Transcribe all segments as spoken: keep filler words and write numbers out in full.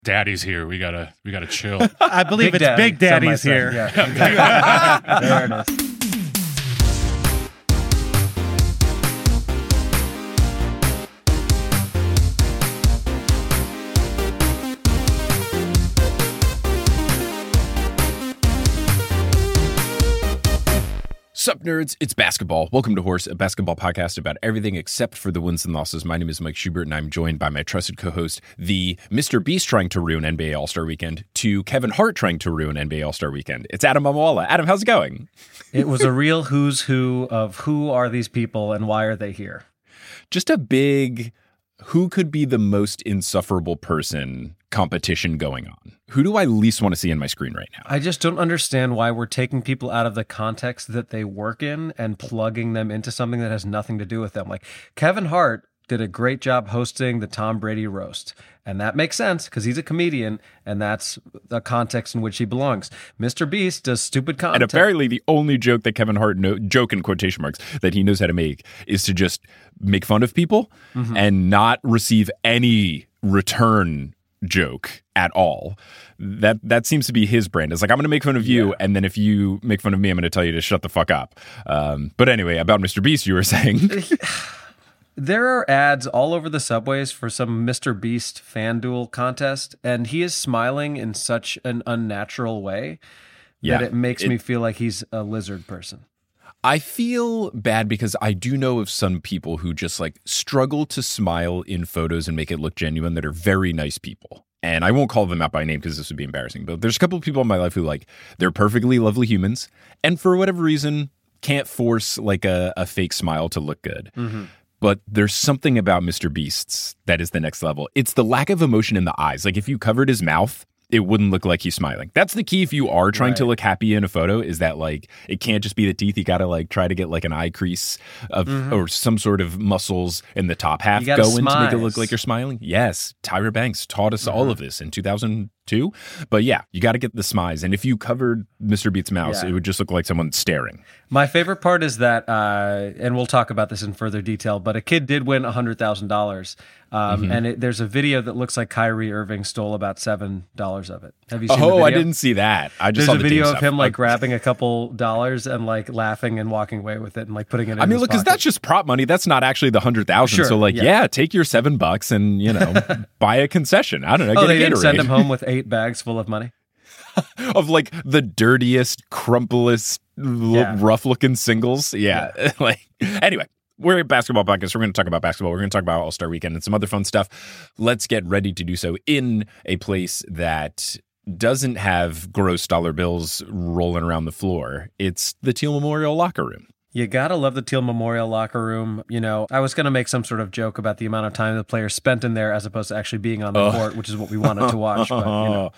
Daddy's here. We gotta, we gotta chill. I believe Big it's Daddy, Big Daddy's some might here. say. Yeah, exactly. There it is. Sup, nerds? It's basketball. Welcome to Horse, a basketball podcast about everything except for the wins and losses. My name is Mike Schubert, and I'm joined by my trusted co-host, the Mister Beast trying to ruin N B A All-Star Weekend to Kevin Hart trying to ruin N B A All-Star Weekend. It's Adam Mamawala. Adam, how's it going? It was a real who's who of who are these people and why are they here? Just a big, who could be the most insufferable person competition going on. Who do I least want to see in my screen right now? I just don't understand why we're taking people out of the context that they work in and plugging them into something that has nothing to do with them. Like Kevin Hart did a great job hosting the Tom Brady roast. And that makes sense because he's a comedian and that's the context in which he belongs. Mister Beast does stupid content. And apparently the only joke that Kevin Hart, know, joke in quotation marks, that he knows how to make is to just make fun of people mm-hmm. and not receive any return joke at all. That that seems to be his brand. It's like, I'm going to make fun of you, yeah. and then if you make fun of me, I'm going to tell you to shut the fuck up. Um, but anyway, about Mister Beast, you were saying... There are ads all over the subways for some Mister Beast FanDuel contest, and he is smiling in such an unnatural way yeah, that it makes it, me feel like he's a lizard person. I feel bad because I do know of some people who just like struggle to smile in photos and make it look genuine that are very nice people. And I won't call them out by name because this would be embarrassing, but there's a couple of people in my life who like, they're perfectly lovely humans and for whatever reason can't force like a, a fake smile to look good. Mm-hmm. But there's something about Mister Beast's that is the next level. It's the lack of emotion in the eyes. Like if you covered his mouth, it wouldn't look like he's smiling. That's the key if you are trying right. to look happy in a photo, is that like it can't just be the teeth. You got to like try to get like an eye crease of mm-hmm. or some sort of muscles in the top half going to make it look like you're smiling. Yes, Tyra Banks taught us mm-hmm. all of this in two thousand two. But yeah, you got to get the smize. And if you covered Mister Beast's mouth, yeah. it would just look like someone staring. My favorite part is that, uh, and we'll talk about this in further detail, but a kid did win one hundred thousand dollars. Um, mm-hmm. And it, there's a video that looks like Kyrie Irving stole about seven dollars of it. Have you seen oh, the video? I didn't see that. I just there's saw a the video team of stuff. him like grabbing a couple dollars and like laughing and walking away with it and like putting it in I mean, his look, because that's just prop money. That's not actually the one hundred thousand. Sure, so like, yeah. yeah, take your seven bucks and, you know, buy a concession. I don't know. Oh, get they a didn't Gatorade. send him home with eight bags full of money? Of like the dirtiest, crumplest, yeah. rough-looking singles. Yeah. yeah. Like, anyway, we're a basketball podcast. We're going to talk about basketball. We're going to talk about All-Star Weekend and some other fun stuff. Let's get ready to do so in a place that doesn't have gross dollar bills rolling around the floor. It's the Teal Memorial locker room. You gotta love the Teal Memorial locker room. You know, I was gonna make some sort of joke about the amount of time the players spent in there as opposed to actually being on the oh. court, which is what we wanted to watch. But, you know.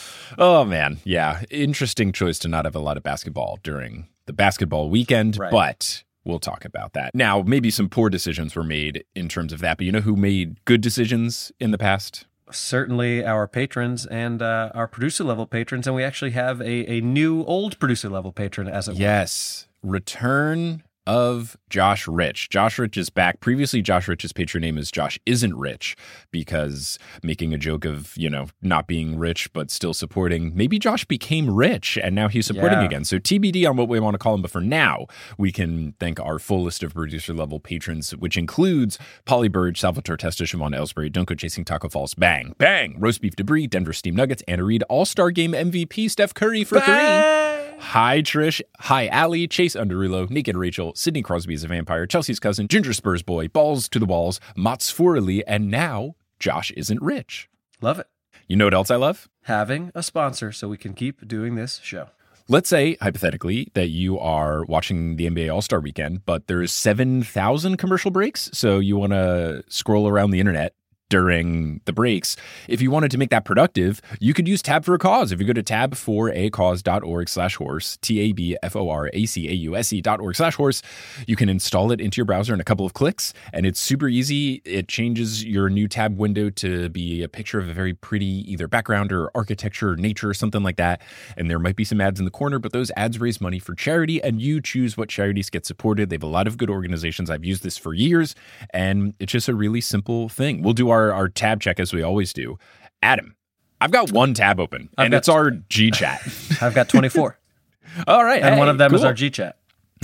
Oh, man. Yeah. Interesting choice to not have a lot of basketball during the basketball weekend, right. but we'll talk about that. Now, maybe some poor decisions were made in terms of that, but you know who made good decisions in the past? Certainly our patrons and uh, our producer level patrons, and we actually have a, a new old producer level patron, as it were. Yes. Return of Josh Rich. Josh Rich is back. Previously, Josh Rich's patron name is Josh Isn't Rich, because making a joke of, you know, not being rich but still supporting. Maybe Josh became rich and now he's supporting yeah. again. So T B D on what we want to call him. But for now, we can thank our full list of producer level patrons, which includes Polly Burge, Salvatore Testa, Siobhan Ellsbury, Dunko Chasing Taco Falls, Bang, Bang, Roast Beef Debris, Denver Steam Nuggets, Anna Reed, All-Star Game M V P, Steph Curry for Bang! three. Hi, Trish. Hi, Allie. Chase Underulo. Naked Rachel. Sidney Crosby is a vampire. Chelsea's cousin. Ginger Spurs boy. Balls to the walls. Mats Forley. And now, Josh Isn't Rich. Love it. You know what else I love? Having a sponsor so we can keep doing this show. Let's say, hypothetically, that you are watching the N B A All-Star Weekend, but there is seven thousand commercial breaks, so you want to scroll around the internet during the breaks. If you wanted to make that productive, you could use Tab for a Cause. If you go to tab for a cause dot org slash horse, T A B F O R A C A U S E dot org slash horse, you can install it into your browser in a couple of clicks, and it's super easy. It changes your new tab window to be a picture of a very pretty either background or architecture or nature or something like that, and there might be some ads in the corner, but those ads raise money for charity, and you choose what charities get supported. They have a lot of good organizations. I've used this for years, and it's just a really simple thing. We'll do our, our tab check as we always do. Adam, I've got one tab open, I've and got- it's our G chat. I've got twenty-four. All right. And hey, one of them cool. is our G chat.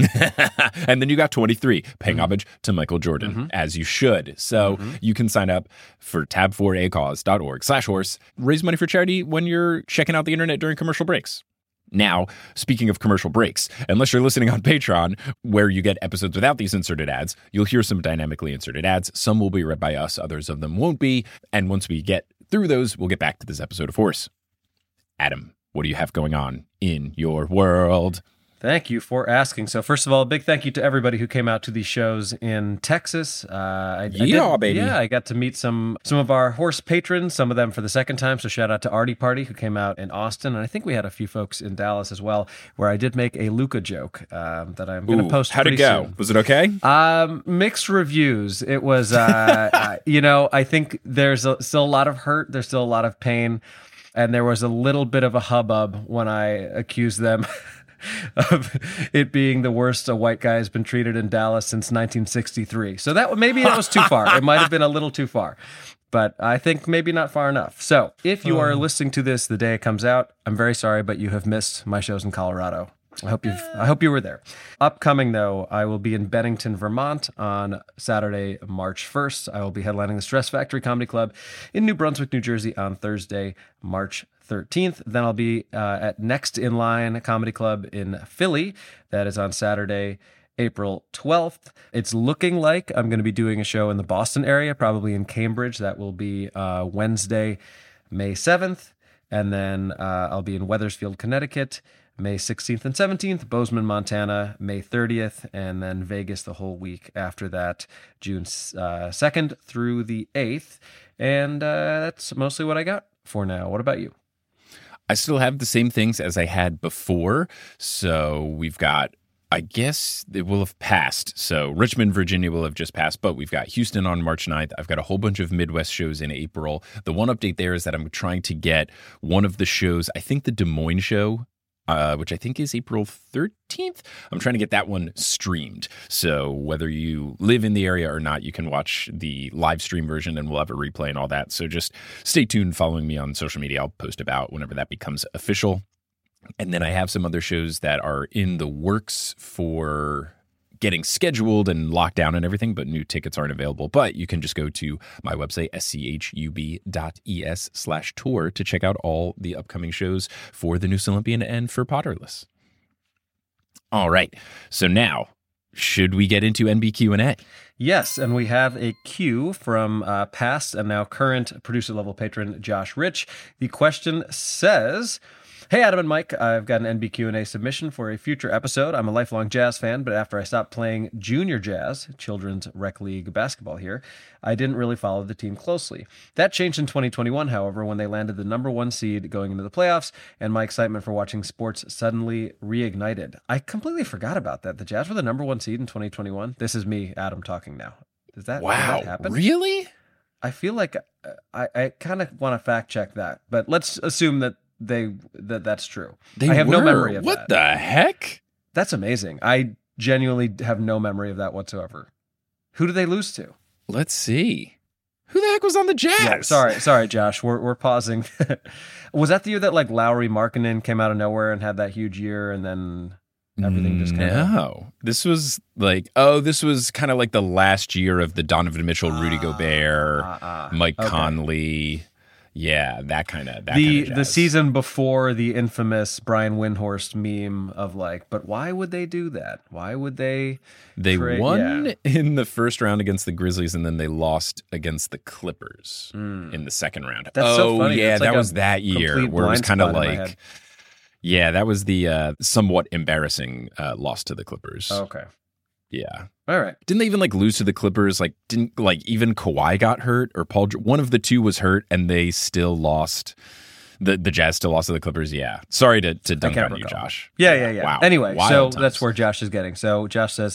And then you got twenty-three, paying Mm-hmm. homage to Michael Jordan, mm-hmm. as you should. So mm-hmm. you can sign up for tab four a cause dot org slash horse, raise money for charity when you're checking out the internet during commercial breaks. Now, speaking of commercial breaks, unless you're listening on Patreon, where you get episodes without these inserted ads, you'll hear some dynamically inserted ads. Some will be read by us, others of them won't be. And once we get through those, we'll get back to this episode of Horse. Adam, what do you have going on in your world? Thank you for asking. So first of all, a big thank you to everybody who came out to these shows in Texas. Uh, I, I yeah, did, baby. Yeah, I got to meet some some of our horse patrons, some of them for the second time. So shout out to Artie Party, who came out in Austin. And I think we had a few folks in Dallas as well, where I did make a Luca joke um, that I'm going to post How'd it pretty go? soon. Was it okay? Um, mixed reviews. It was, uh, uh, you know, I think there's a, still a lot of hurt. There's still a lot of pain. And there was a little bit of a hubbub when I accused them of it being the worst a white guy has been treated in Dallas since nineteen sixty-three. So that maybe that was too far. It might have been a little too far, but I think maybe not far enough. So if you are listening to this the day it comes out, I'm very sorry, but you have missed my shows in Colorado. I hope you I hope you were there. Upcoming though, I will be in Bennington, Vermont on Saturday, March first. I will be headlining the Stress Factory Comedy Club in New Brunswick, New Jersey on Thursday, March thirteenth. Then I'll be uh, at Next in Line Comedy Club in Philly. That is on Saturday, April twelfth. It's looking like I'm going to be doing a show in the Boston area, probably in Cambridge. That will be uh, Wednesday, May seventh. And then uh, I'll be in Wethersfield, Connecticut, May sixteenth and seventeenth, Bozeman, Montana, May thirtieth, and then Vegas the whole week after that, June uh, second through the eighth. And uh, that's mostly what I got for now. What about you? I still have the same things as I had before. So we've got, I guess it will have passed. So Richmond, Virginia will have just passed, but we've got Houston on March ninth. I've got a whole bunch of Midwest shows in April. The one update there is that I'm trying to get one of the shows, I think the Des Moines show, Uh, which I think is April thirteenth. I'm trying to get that one streamed. So whether you live in the area or not, you can watch the live stream version and we'll have a replay and all that. So just stay tuned following me on social media. I'll post about whenever that becomes official. And then I have some other shows that are in the works for getting scheduled and locked down and everything, but new tickets aren't available. But you can just go to my website, schub.es slash tour to check out all the upcoming shows for the Noose Olympian and for Potterless. All right. So now, should we get into N B Q and A? Yes, and we have a cue from uh, past and now current producer-level patron Josh Rich. The question says... Hey, Adam and Mike, I've got an N B Q and A submission for a future episode. I'm a lifelong jazz fan, but after I stopped playing junior jazz, children's rec league basketball here, I didn't really follow the team closely. That changed in twenty twenty-one, however, when they landed the number one seed going into the playoffs, and my excitement for watching sports suddenly reignited. I completely forgot about that. The Jazz were the number one seed in twenty twenty-one. This is me, Adam, talking now. Does that, wow, did that happen? Really? I feel like uh, I, I kind of want to fact check that, but let's assume that They that that's true. They I have were. no memory of what that. What the heck? That's amazing. I genuinely have no memory of that whatsoever. Who did they lose to? Let's see. Who the heck was on the Jazz? Yeah, sorry, sorry, Josh. We're we're pausing. Was that the year that like Lowry Markkanen came out of nowhere and had that huge year, and then everything just kind of... No, this was like oh, this was kind of like the last year of the Donovan Mitchell, Rudy uh, Gobert, uh, uh, Mike okay. Conley. Yeah, that kind of that the kind of the season before the infamous Brian Windhorst meme of like, but why would they do that? Why would they? They tra- won yeah. in the first round against the Grizzlies, and then they lost against the Clippers mm. in the second round. That's oh so funny. yeah, That's like that was that year where it was kind of like, yeah, that was the uh, somewhat embarrassing uh, loss to the Clippers. Oh, okay. Yeah. All right. Didn't they even like lose to the Clippers? Like, didn't like even Kawhi got hurt or Paul? One of the two was hurt, and they still lost. The the Jazz still lost to the Clippers. Yeah. Sorry to to dunk on recall. you, Josh. Yeah, yeah, yeah. Wow. Anyway, Wild so times. That's where Josh is getting. So Josh says,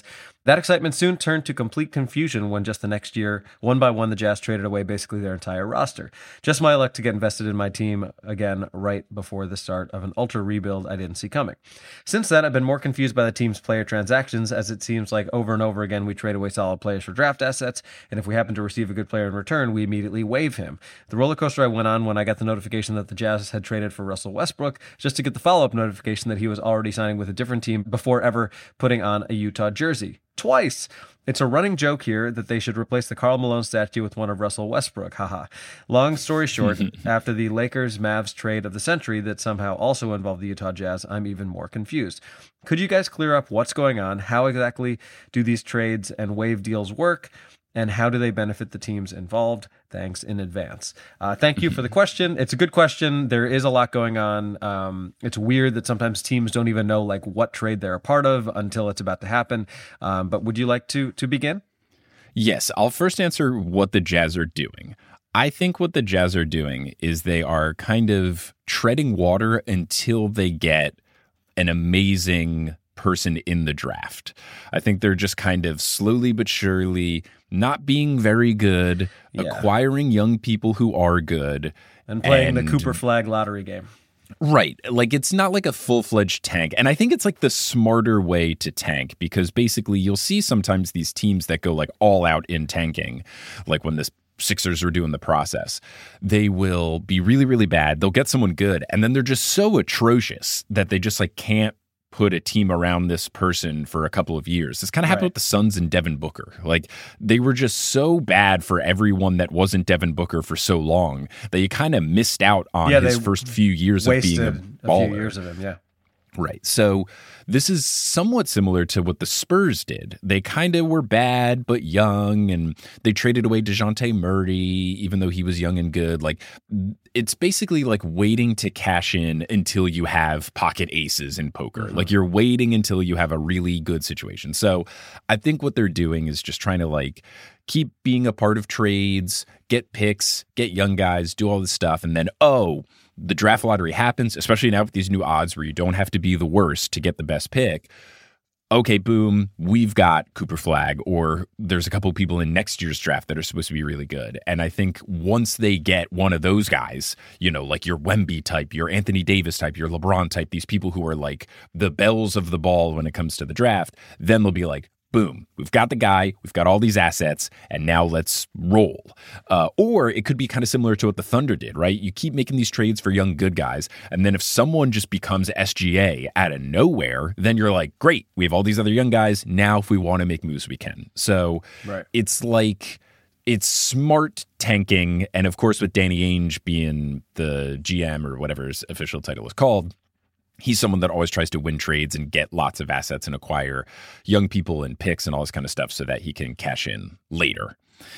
That excitement soon turned to complete confusion when just the next year, one by one, the Jazz traded away basically their entire roster. Just my luck to get invested in my team again right before the start of an ultra rebuild I didn't see coming. Since then, I've been more confused by the team's player transactions, as it seems like over and over again we trade away solid players for draft assets, and if we happen to receive a good player in return, we immediately waive him. The roller coaster I went on when I got the notification that the Jazz had traded for Russell Westbrook, just to get the follow-up notification that he was already signing with a different team before ever putting on a Utah jersey. Twice. It's a running joke here that they should replace the Karl Malone statue with one of Russell Westbrook. Haha. Long story short, after the Lakers-Mavs trade of the century that somehow also involved the Utah Jazz, I'm even more confused. Could you guys clear up what's going on? How exactly do these trades and waive deals work? And how do they benefit the teams involved? Thanks in advance. Uh, thank you for the question. It's a good question. There is a lot going on. Um, it's weird that sometimes teams don't even know like what trade they're a part of until it's about to happen. Um, but would you like to to begin? Yes, I'll first answer what the Jazz are doing. I think what the Jazz are doing is they are kind of treading water until they get an amazing person in the draft. I think they're just kind of slowly but surely not being very good, yeah. acquiring young people who are good. And playing and, the Cooper Flag lottery game. Right. Like, it's not like a full-fledged tank. And I think it's like the smarter way to tank, because basically you'll see sometimes these teams that go like all out in tanking, like when this Sixers are doing the process. They will be really, really bad. They'll get someone good, and then they're just so atrocious that they just like can't put a team around this person for a couple of years. This kind of happened right. with the Suns and Devin Booker. Like, they were just so bad for everyone that wasn't Devin Booker for so long that you kind of missed out on yeah, his first few years of being a baller. A few years of him, yeah. Right. So this is somewhat similar to what the Spurs did. They kind of were bad but young, and they traded away DeJounte Murray, even though he was young and good. Like, it's basically like waiting to cash in until you have pocket aces in poker. Mm-hmm. Like, you're waiting until you have a really good situation. So I think what they're doing is just trying to like keep being a part of trades, get picks, get young guys, do all this stuff, and then, oh, the draft lottery happens, especially now with these new odds where you don't have to be the worst to get the best pick. Okay, boom, we've got Cooper Flag, or there's a couple of people in next year's draft that are supposed to be really good. And I think once they get one of those guys, you know, like your Wemby type, your Anthony Davis type, your LeBron type, these people who are like the bells of the ball when it comes to the draft, then they'll be like, boom, we've got the guy, we've got all these assets, and now let's roll. Uh, or it could be kind of similar to what the Thunder did, right? You keep making these trades for young, good guys, and then if someone just becomes S G A out of nowhere, then you're like, great, we have all these other young guys. Now if we want to make moves, we can. So right. it's like, it's smart tanking, and of course with Danny Ainge being the G M or whatever his official title is called, he's someone that always tries to win trades and get lots of assets and acquire young people and picks and all this kind of stuff so that he can cash in later.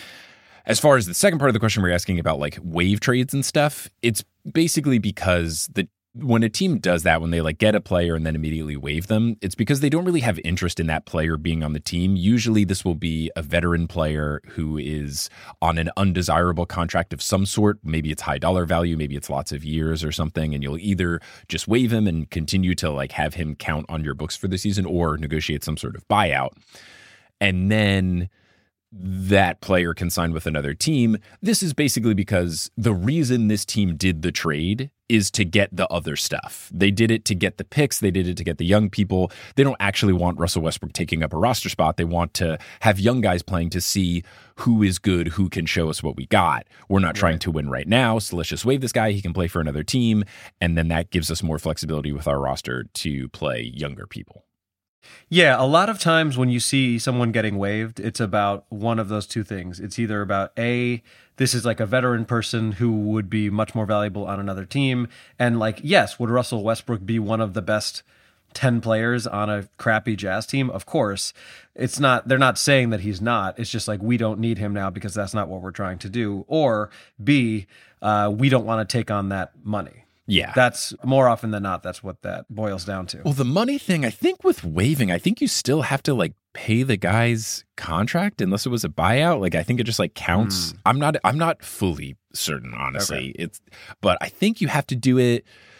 As far as the second part of the question we're asking about like waive trades and stuff, it's basically because the when a team does that, when they like get a player and then immediately waive them, it's because they don't really have interest in that player being on the team. Usually this will be a veteran player who is on an undesirable contract of some sort. Maybe it's high dollar value, maybe it's lots of years or something. And you'll either just waive him and continue to like have him count on your books for the season, or negotiate some sort of buyout. And then that player can sign with another team. This is basically because the reason this team did the trade is to get the other stuff. They did it to get the picks. They did it to get the young people. They don't actually want Russell Westbrook taking up a roster spot. They want to have young guys playing to see who is good, who can show us what we got. We're not trying right. to win right now, so let's just waive this guy. He can play for another team, and then that gives us more flexibility with our roster to play younger people. Yeah, a lot of times when you see someone getting waived, it's about one of those two things. It's either about A, this is like a veteran person who would be much more valuable on another team. And like, yes, would Russell Westbrook be one of the best ten players on a crappy Jazz team? Of course. It's not, they're not saying that he's not. It's just like, we don't need him now because that's not what we're trying to do. Or B, uh, we don't want to take on that money. Yeah. That's more often than not, that's what that boils down to. Well, the money thing, I think with waiving, I think you still have to like pay the guy's contract unless it was a buyout. Like, I think it just like counts. Mm. I'm not, I'm not fully certain, honestly. Okay. It's, but I think you have to do it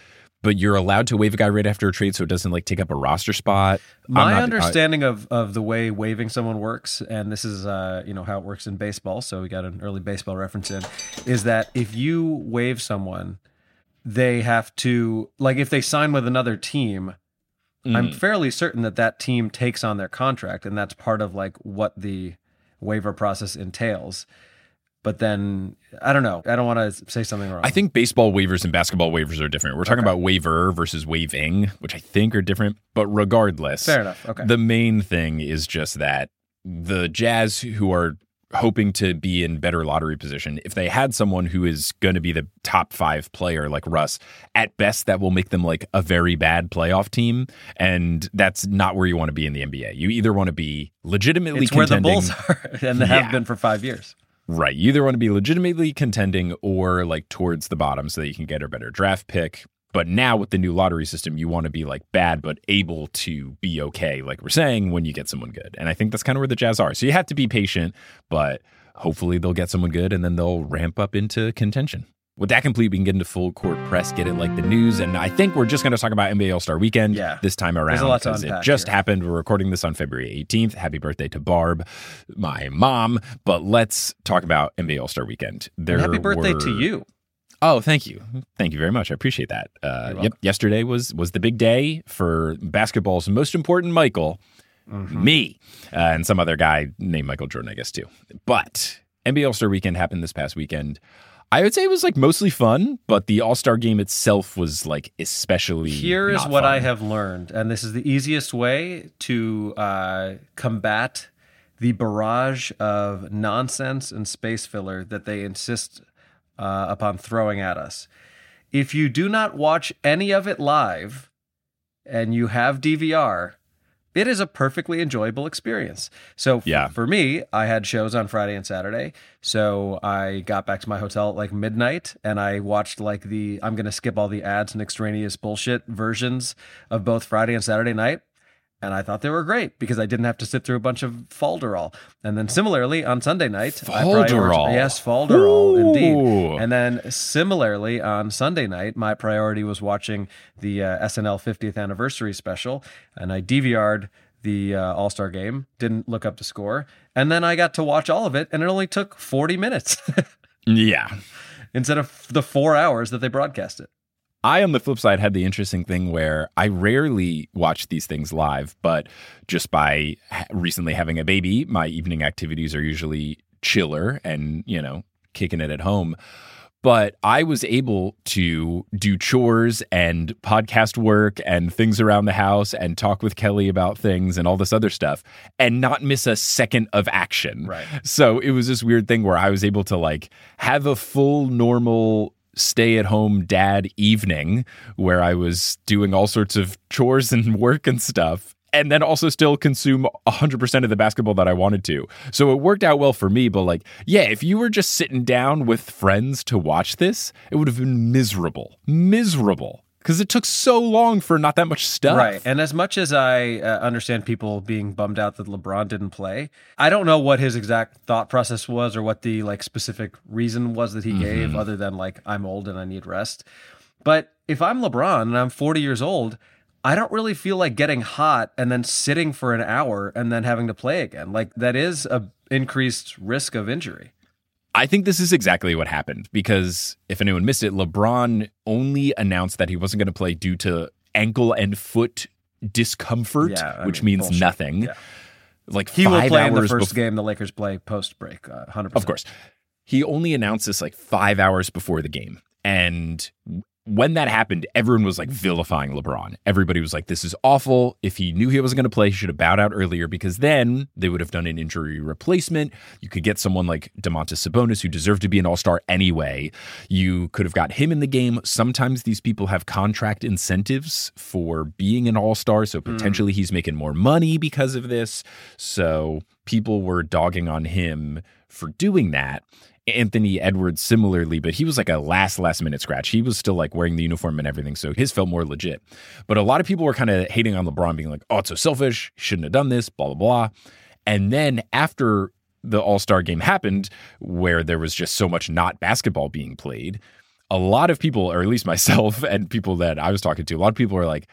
but you're allowed to waive a guy right after a trade so it doesn't like take up a roster spot. My not, understanding I, of, of the way waiving someone works, and this is uh, you know how it works in baseball, so we got an early baseball reference in, is that if you waive someone, they have to, like if they sign with another team, mm. I'm fairly certain that that team takes on their contract, and that's part of like what the waiver process entails. But then, I don't know. I don't want to say something wrong. I think baseball waivers and basketball waivers are different. We're talking okay. about waiver versus waiving, which I think are different. But regardless, fair enough. Okay. The main thing is just that the Jazz, who are hoping to be in better lottery position, if they had someone who is going to be the top five player like Russ, at best that will make them like a very bad playoff team. And that's not where you want to be in the N B A. You either want to be legitimately it's contending. It's where the Bulls are, and they yeah. have been for five years. Right. You either want to be legitimately contending or like towards the bottom so that you can get a better draft pick. But now with the new lottery system, you want to be like bad, but able to be okay, like we're saying, when you get someone good. And I think that's kind of where the Jazz are. So you have to be patient, but hopefully they'll get someone good and then they'll ramp up into contention. With that complete, we can get into full court press, get it like the news. And I think we're just going to talk about N B A All-Star Weekend yeah. this time around because it just here. happened. We're recording this on February eighteenth. Happy birthday to Barb, my mom. But let's talk about N B A All-Star Weekend. There happy birthday were... to you. Oh, thank you. Thank you very much. I appreciate that. Uh, yep. Yesterday was was the big day for basketball's most important Michael, mm-hmm. me, uh, and some other guy named Michael Jordan, I guess, too. But N B A All-Star Weekend happened this past weekend. I would say it was like mostly fun, but the All-Star game itself was like especially Here is not what fun. I have learned, and this is the easiest way to uh, combat the barrage of nonsense and space filler that they insist uh, upon throwing at us. If you do not watch any of it live and you have D V R, it is a perfectly enjoyable experience. So f- yeah. for me, I had shows on Friday and Saturday. So I got back to my hotel at like midnight and I watched like the, I'm going to skip all the ads and extraneous bullshit versions of both Friday and Saturday night. And I thought they were great because I didn't have to sit through a bunch of Falderall. And then similarly on Sunday night, Falderall. Yes, Falderall, indeed. And then similarly on Sunday night, my priority was watching the uh, S N L fiftieth anniversary special, and I D V R'd the uh, All-Star game, didn't look up the score, and then I got to watch all of it, and it only took forty minutes. Yeah. Instead of the four hours that they broadcast it. I, on the flip side, had the interesting thing where I rarely watch these things live, but just by ha- recently having a baby, my evening activities are usually chiller and, you know, kicking it at home. But I was able to do chores and podcast work and things around the house and talk with Kelly about things and all this other stuff and not miss a second of action. Right. So it was this weird thing where I was able to like have a full normal stay-at-home dad evening where I was doing all sorts of chores and work and stuff, and then also still consume one hundred percent of the basketball that I wanted to. So it worked out well for me, but like, yeah, if you were just sitting down with friends to watch this, it would have been miserable. Miserable. Because it took so long for not that much stuff. Right. And as much as I uh, understand people being bummed out that LeBron didn't play, I don't know what his exact thought process was or what the like specific reason was that he mm-hmm. gave, other than like, I'm old and I need rest. But if I'm LeBron and I'm forty years old, I don't really feel like getting hot and then sitting for an hour and then having to play again. Like that is a increased risk of injury. I think this is exactly what happened because if anyone missed it, LeBron only announced that he wasn't going to play due to ankle and foot discomfort, yeah, which mean, means bullshit. nothing. Yeah. Like he five will play hours in the first bef- game the Lakers play post break, uh, one hundred percent. Of course. He only announced this like five hours before the game. And when that happened, everyone was like vilifying LeBron. Everybody was like, this is awful. If he knew he wasn't going to play, he should have bowed out earlier because then they would have done an injury replacement. You could get someone like Domantas Sabonis who deserved to be an all-star anyway. You could have got him in the game. Sometimes these people have contract incentives for being an all-star, so potentially mm. he's making more money because of this. So people were dogging on him for doing that. Anthony Edwards similarly, but he was like a last, last minute scratch. He was still like wearing the uniform and everything, so his felt more legit. But a lot of people were kind of hating on LeBron, being like, oh, it's so selfish, shouldn't have done this, blah, blah, blah. And then after the All-Star game happened, where there was just so much not basketball being played, a lot of people, or at least myself and people that I was talking to, a lot of people are like,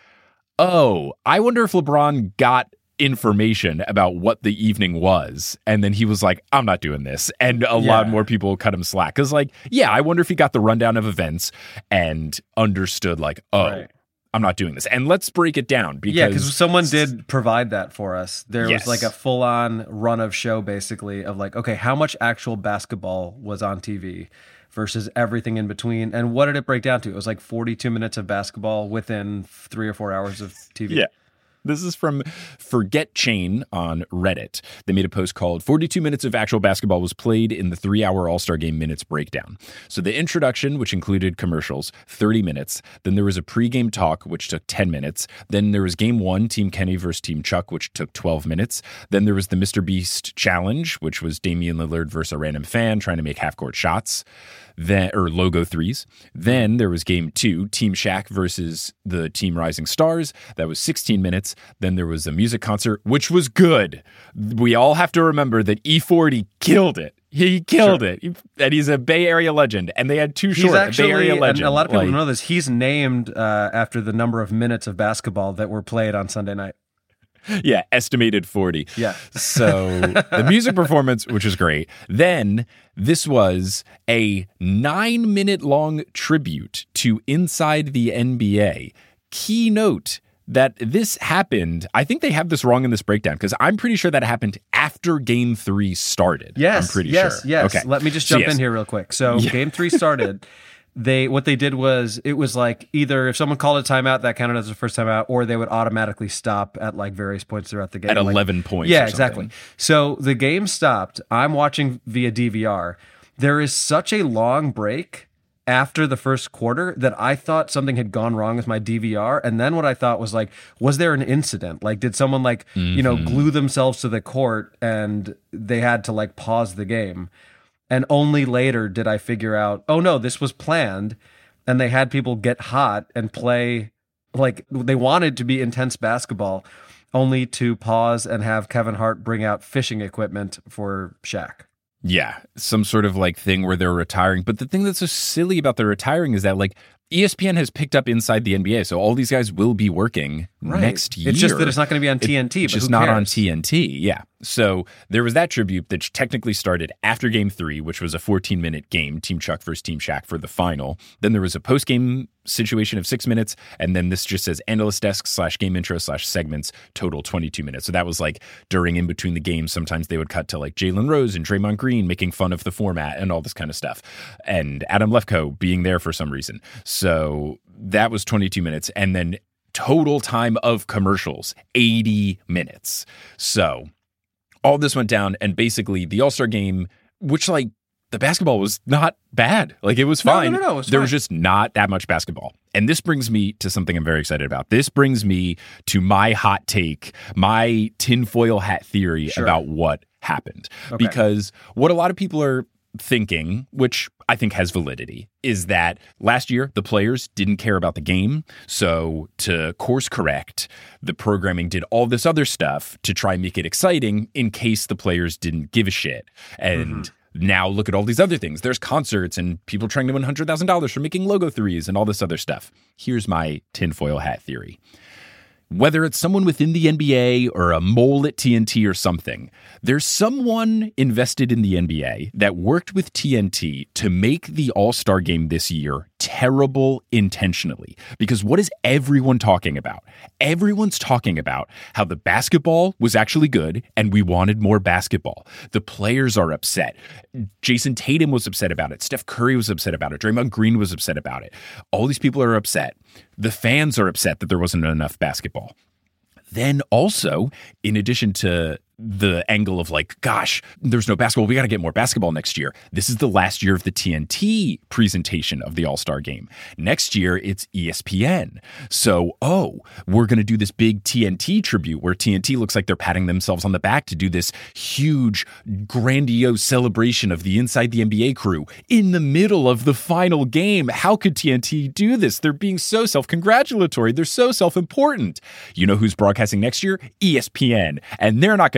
oh, I wonder if LeBron got information about what the evening was. And then he was like, I'm not doing this. And a yeah. lot more people cut him slack. Because like, yeah, I wonder if he got the rundown of events and understood like, oh, right. I'm not doing this. And let's break it down. Because yeah, because someone did provide that for us. There yes. was like a full-on run of show basically of like, okay, how much actual basketball was on T V versus everything in between? And what did it break down to? It was like forty-two minutes of basketball within three or four hours of T V. Yeah. This is from Forget Chain on Reddit. They made a post called forty-two minutes of actual basketball was played in the three-hour All-Star Game minutes breakdown. So the introduction, which included commercials, thirty minutes. Then there was a pregame talk, which took ten minutes. Then there was Game one, Team Kenny versus Team Chuck, which took twelve minutes. Then there was the Mister Beast Challenge, which was Damian Lillard versus a random fan trying to make half-court shots. Then or logo threes. Then there was game two, Team Shaq versus the Team Rising Stars. That was sixteen minutes. Then there was a music concert, which was good. We all have to remember that E forty killed it. He killed sure. it. And he's a Bay Area legend. And they had two short actually, Bay Area legend. And a lot of people like, know this. He's named uh, after the number of minutes of basketball that were played on Sunday night. Yeah, estimated forty. Yeah. So the music performance, which is great. Then this was a nine minute long tribute to Inside the N B A. Keynote that this happened, I think they have this wrong in this breakdown because I'm pretty sure that happened after game three started. Yes. I'm pretty yes, sure. Yes. Okay. Let me just jump so, yes. in here real quick. So yeah. game three started. They what they did was it was like either if someone called a timeout that counted as the first timeout, or they would automatically stop at like various points throughout the game. At like, eleven points. Yeah, or exactly. So the game stopped. I'm watching via D V R. There is such a long break after the first quarter that I thought something had gone wrong with my D V R. And then what I thought was like, was there an incident? Like, did someone like, mm-hmm. you know, glue themselves to the court and they had to like pause the game? And only later did I figure out, oh no, this was planned. And they had people get hot and play like they wanted to be intense basketball, only to pause and have Kevin Hart bring out fishing equipment for Shaq. Yeah, some sort of like thing where they're retiring. But the thing that's so silly about the retiring is that like E S P N has picked up Inside the N B A, so all these guys will be working right. next year. It's just that it's not going to be on T N T, it's but just who not cares? on T N T. Yeah. So there was that tribute that technically started after Game Three, which was a fourteen minute game, Team Chuck versus Team Shaq for the final. Then there was a post game situation of six minutes, and then this just says Analyst Desk slash Game Intro slash Segments, total twenty-two minutes. So that was like during in between the games. Sometimes they would cut to like Jalen Rose and Draymond Green making fun of the format and all this kind of stuff, and Adam Lefkoe being there for some reason. So that was twenty-two minutes, and then total time of commercials eighty minutes. So all this went down, and basically the All-Star game, which like the basketball was not bad. Like it was fine. No, no, no, it was there fine. was just not that much basketball. And this brings me to something I'm very excited about. This brings me to my hot take, my tinfoil hat theory Sure. about what happened. Okay. Because what a lot of people are thinking, which I think has validity, is that last year the players didn't care about the game. So to course correct, the programming did all this other stuff to try and make it exciting in case the players didn't give a shit. And mm-hmm. now look at all these other things. There's concerts and people trying to win one hundred thousand dollars for making logo threes and all this other stuff. Here's my tinfoil hat theory. Whether it's someone within the N B A or a mole at T N T or something, there's someone invested in the N B A that worked with T N T to make the All-Star game this year terrible intentionally. Because what is everyone talking about? Everyone's talking about how the basketball was actually good and we wanted more basketball. The players are upset. Jason Tatum was upset about it. Steph Curry was upset about it. Draymond Green was upset about it. All these people are upset. The fans are upset that there wasn't enough basketball. Then also, in addition to the angle of like, gosh, there's no basketball, we got to get more basketball next year. This is the last year of the T N T presentation of the All-Star game. Next year, it's E S P N. So, oh, we're going to do this big T N T tribute where T N T looks like they're patting themselves on the back to do this huge, grandiose celebration of the Inside the N B A crew in the middle of the final game. How could T N T do this? They're being so self-congratulatory. They're so self-important. You know who's broadcasting next year? E S P N. And they're not going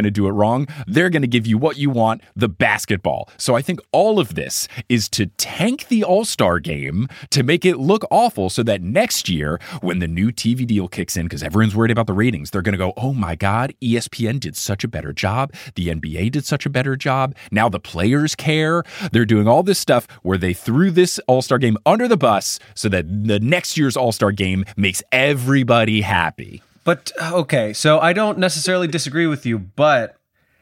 going to do it wrong. They're going to give you what you want, the basketball. So I think all of this is to tank the All-Star game to make it look awful so that next year, when the new T V deal kicks in, because everyone's worried about the ratings, they're going to go, oh my God, E S P N did such a better job. The N B A did such a better job. Now the players care. They're doing all this stuff where they threw this All-Star game under the bus so that the next year's All-Star game makes everybody happy. But, okay, so I don't necessarily disagree with you, but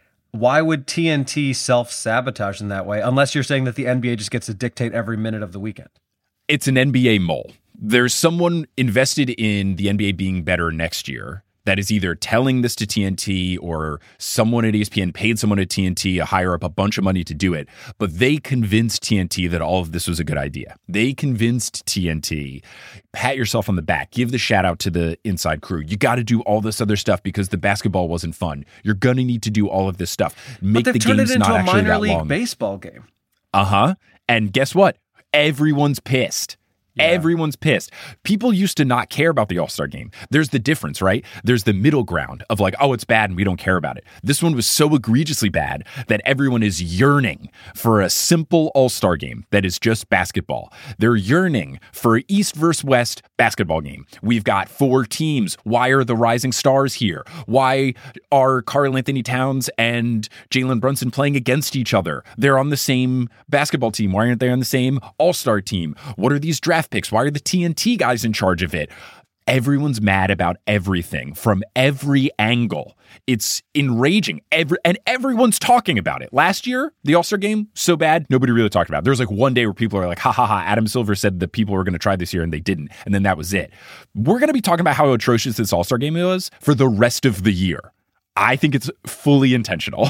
why would T N T self-sabotage in that way, unless you're saying that the N B A just gets to dictate every minute of the weekend? It's an N B A mole. There's someone invested in the N B A being better next year that is either telling this to T N T or someone at E S P N paid someone at T N T, a higher up, a bunch of money to do it. But they convinced T N T that all of this was a good idea. They convinced T N T, pat yourself on the back, give the shout out to the inside crew. You got to do all this other stuff because the basketball wasn't fun. You're going to need to do all of this stuff. Make but the turned games it into not a actually minor that league long. baseball game. Uh-huh. And guess what? Everyone's pissed. Yeah. Everyone's pissed. People used to not care about the All-Star game. There's the difference, right? There's the middle ground of like, oh, it's bad and we don't care about it. This one was so egregiously bad that everyone is yearning for a simple All-Star game that is just basketball. They're yearning for an East versus West basketball game. We've got four teams. Why are the rising stars here? Why are Karl Anthony Towns and Jalen Brunson playing against each other? They're on the same basketball team. Why aren't they on the same All-Star team? What are these draft picks? Why are the T N T guys in charge of it? Everyone's mad about everything from every angle. It's enraging. Every, and everyone's talking about it. Last year, the All-Star game, so bad, nobody really talked about it. There was like one day where people are like, ha ha ha, Adam Silver said that people were going to try this year and they didn't. And then that was it. We're going to be talking about how atrocious this All-Star game was for the rest of the year. I think it's fully intentional.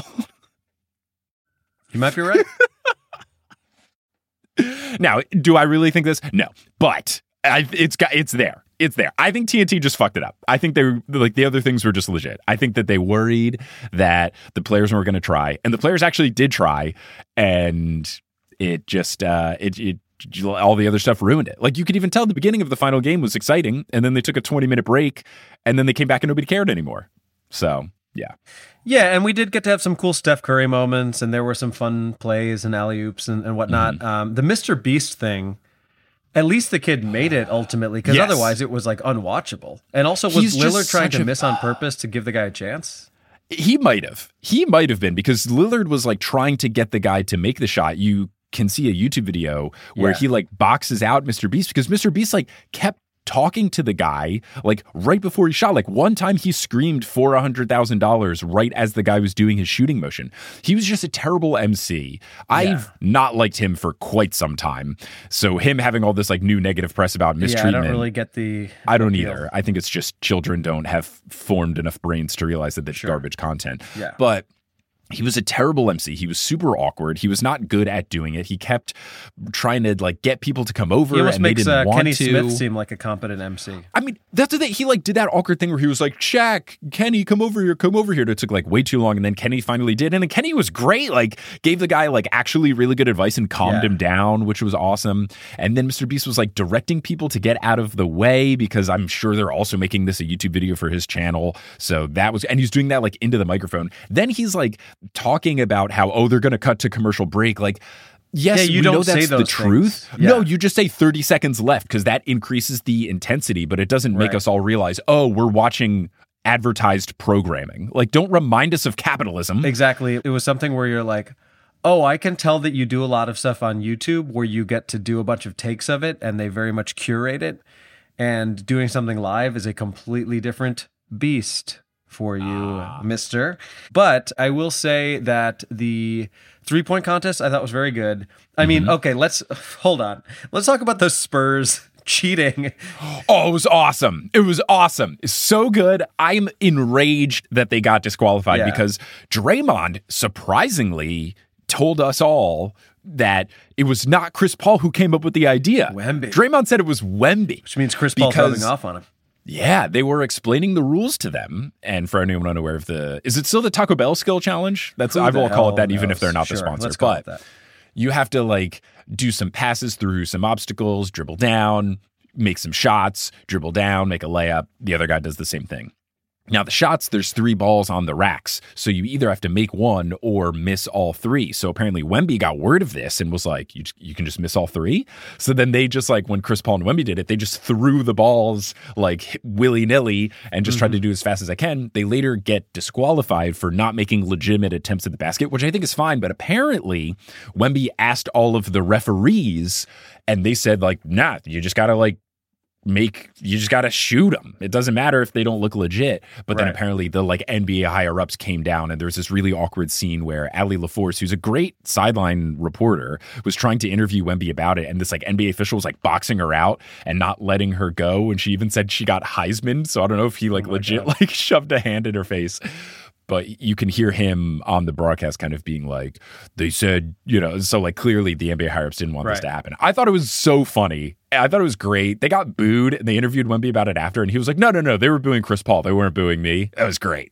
You might be right. Now, do I really think this? No, but I, it's got it's there. It's there. I think T N T just fucked it up. I think they like the other things were just legit. I think that they worried that the players weren't going to try, and the players actually did try, and it just uh, it it all the other stuff ruined it. Like you could even tell the beginning of the final game was exciting, and then they took a twenty minute break, and then they came back and nobody cared anymore. So yeah. Yeah, and we did get to have some cool Steph Curry moments, and there were some fun plays and alley-oops and, and whatnot. Mm-hmm. Um, the Mister Beast thing, at least the kid made it ultimately, because yes. otherwise it was like unwatchable. And also, was He's Lillard trying to a... miss on purpose to give the guy a chance? He might have. He might have been, because Lillard was like trying to get the guy to make the shot. You can see a YouTube video where yeah. he like boxes out Mister Beast, because Mister Beast like kept talking to the guy like right before he shot. Like one time he screamed for one hundred thousand dollars right as the guy was doing his shooting motion. He was just a terrible M C. Yeah. I've not liked him for quite some time. So him having all this like new negative press about mistreatment. Yeah, I don't really get the I don't appeal. either. I think it's just children don't have formed enough brains to realize that it's sure. garbage content. Yeah. But he was a terrible M C. He was super awkward. He was not good at doing it. He kept trying to like get people to come over, he almost and makes, they didn't uh, want Kenny to. Smith seem like a competent M C. I mean, that's the thing. He like did that awkward thing where he was like, "Shaq, Kenny, come over here, come over here." It took like way too long, and then Kenny finally did, and then Kenny was great. Like gave the guy like actually really good advice and calmed yeah. him down, which was awesome. And then Mister Beast was like directing people to get out of the way, because I'm sure they're also making this a YouTube video for his channel. So that was, and he's doing that like into the microphone. Then he's like talking about how, oh, they're going to cut to commercial break. Like, yes, yeah, you we don't know that's say the those truth. Yeah. No, you just say thirty seconds left, because that increases the intensity, but it doesn't make right. us all realize, oh, we're watching advertised programming. Like, don't remind us of capitalism. Exactly. It was something where you're like, oh, I can tell that you do a lot of stuff on YouTube where you get to do a bunch of takes of it and they very much curate it. And doing something live is a completely different beast for you, ah. mister. But I will say that the three-point contest I thought was very good. I mm-hmm. mean, okay, let's hold on. Let's talk about the Spurs cheating. Oh, it was awesome. It was awesome. It's so good. I'm enraged that they got disqualified yeah. because Draymond surprisingly told us all that it was not Chris Paul who came up with the idea. Wemby. Draymond said it was Wemby. Which means Chris Paul's rubbing off on him. Yeah, they were explaining the rules to them. And for anyone unaware of the, is it still the Taco Bell skill challenge? That's I will call it that, knows? even if they're not sure, the sponsor. Let's call but it that. You have to like do some passes through some obstacles, dribble down, make some shots, dribble down, make a layup. The other guy does the same thing. Now, the shots, there's three balls on the racks. So you either have to make one or miss all three. So apparently Wemby got word of this and was like, you, you can just miss all three? So then they just like, when Chris Paul and Wemby did it, they just threw the balls like willy-nilly and just mm-hmm. tried to do as fast as I can. They later get disqualified for not making legitimate attempts at the basket, which I think is fine. But apparently Wemby asked all of the referees and they said like, nah, you just got to like, make you just gotta shoot them. It doesn't matter if they don't look legit. But then right. apparently the like N B A higher ups came down and there was this really awkward scene where Allie LaForce, who's a great sideline reporter, was trying to interview Wemby about it, and this like N B A official was like boxing her out and not letting her go, and she even said she got Heisman. So I don't know if he like oh legit God. like shoved a hand in her face. But you can hear him on the broadcast kind of being like, they said, you know, so like clearly the N B A higher ups didn't want right. this to happen. I thought it was so funny. I thought it was great. They got booed and they interviewed Wemby about it after. And he was like, no, no, no, they were booing Chris Paul. They weren't booing me. That was great.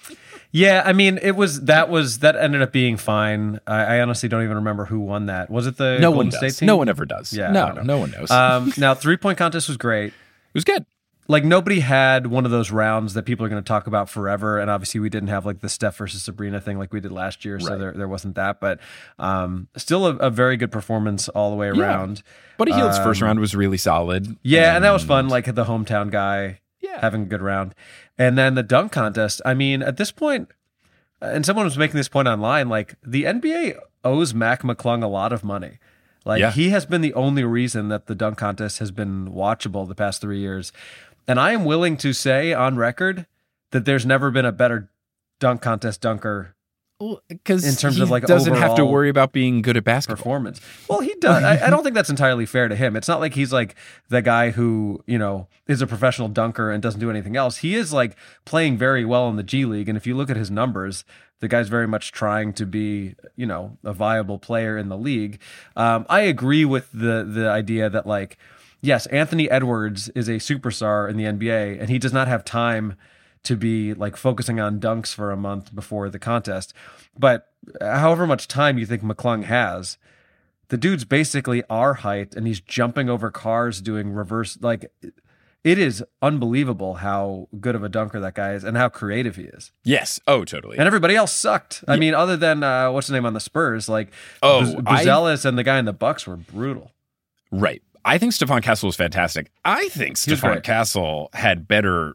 Yeah, I mean, it was, that was, that ended up being fine. I, I honestly don't even remember who won that. Was it the no Golden one State does. team? No one ever does. Yeah, no, no one knows. Um, now, three-point contest was great. It was good. Like, nobody had one of those rounds that people are going to talk about forever. And obviously, we didn't have like the Steph versus Sabrina thing like we did last year. So right. there, there wasn't that. But um, still a, a very good performance all the way around. Yeah. Buddy Hield's um, first round was really solid. Yeah, and, and that was fun. Like the hometown guy yeah. having a good round. And then the dunk contest. I mean, at this point, and someone was making this point online, like the N B A owes Mac McClung a lot of money. Like yeah. he has been the only reason that the dunk contest has been watchable the past three years. And I am willing to say on record that there's never been a better dunk contest dunker because in terms he of like doesn't have to worry about being good at basketball performance. Well, he does. I, I don't think that's entirely fair to him. It's not like he's like the guy who, you know, is a professional dunker and doesn't do anything else. He is like playing very well in the G League. And if you look at his numbers, the guy's very much trying to be, you know, a viable player in the league. Um, I agree with the the idea that like, yes, Anthony Edwards is a superstar in the N B A, and he does not have time to be like focusing on dunks for a month before the contest. But however much time you think McClung has, the dude's basically our height, and he's jumping over cars doing reverse. Like, it is unbelievable how good of a dunker that guy is and how creative he is. Yes. Oh, totally. And everybody else sucked. I yeah. mean, other than, uh, what's his name on the Spurs, like oh, Buzelis and the guy in the Bucks were brutal. Right. I think Stephon Castle was fantastic. I think Stephon Castle had better,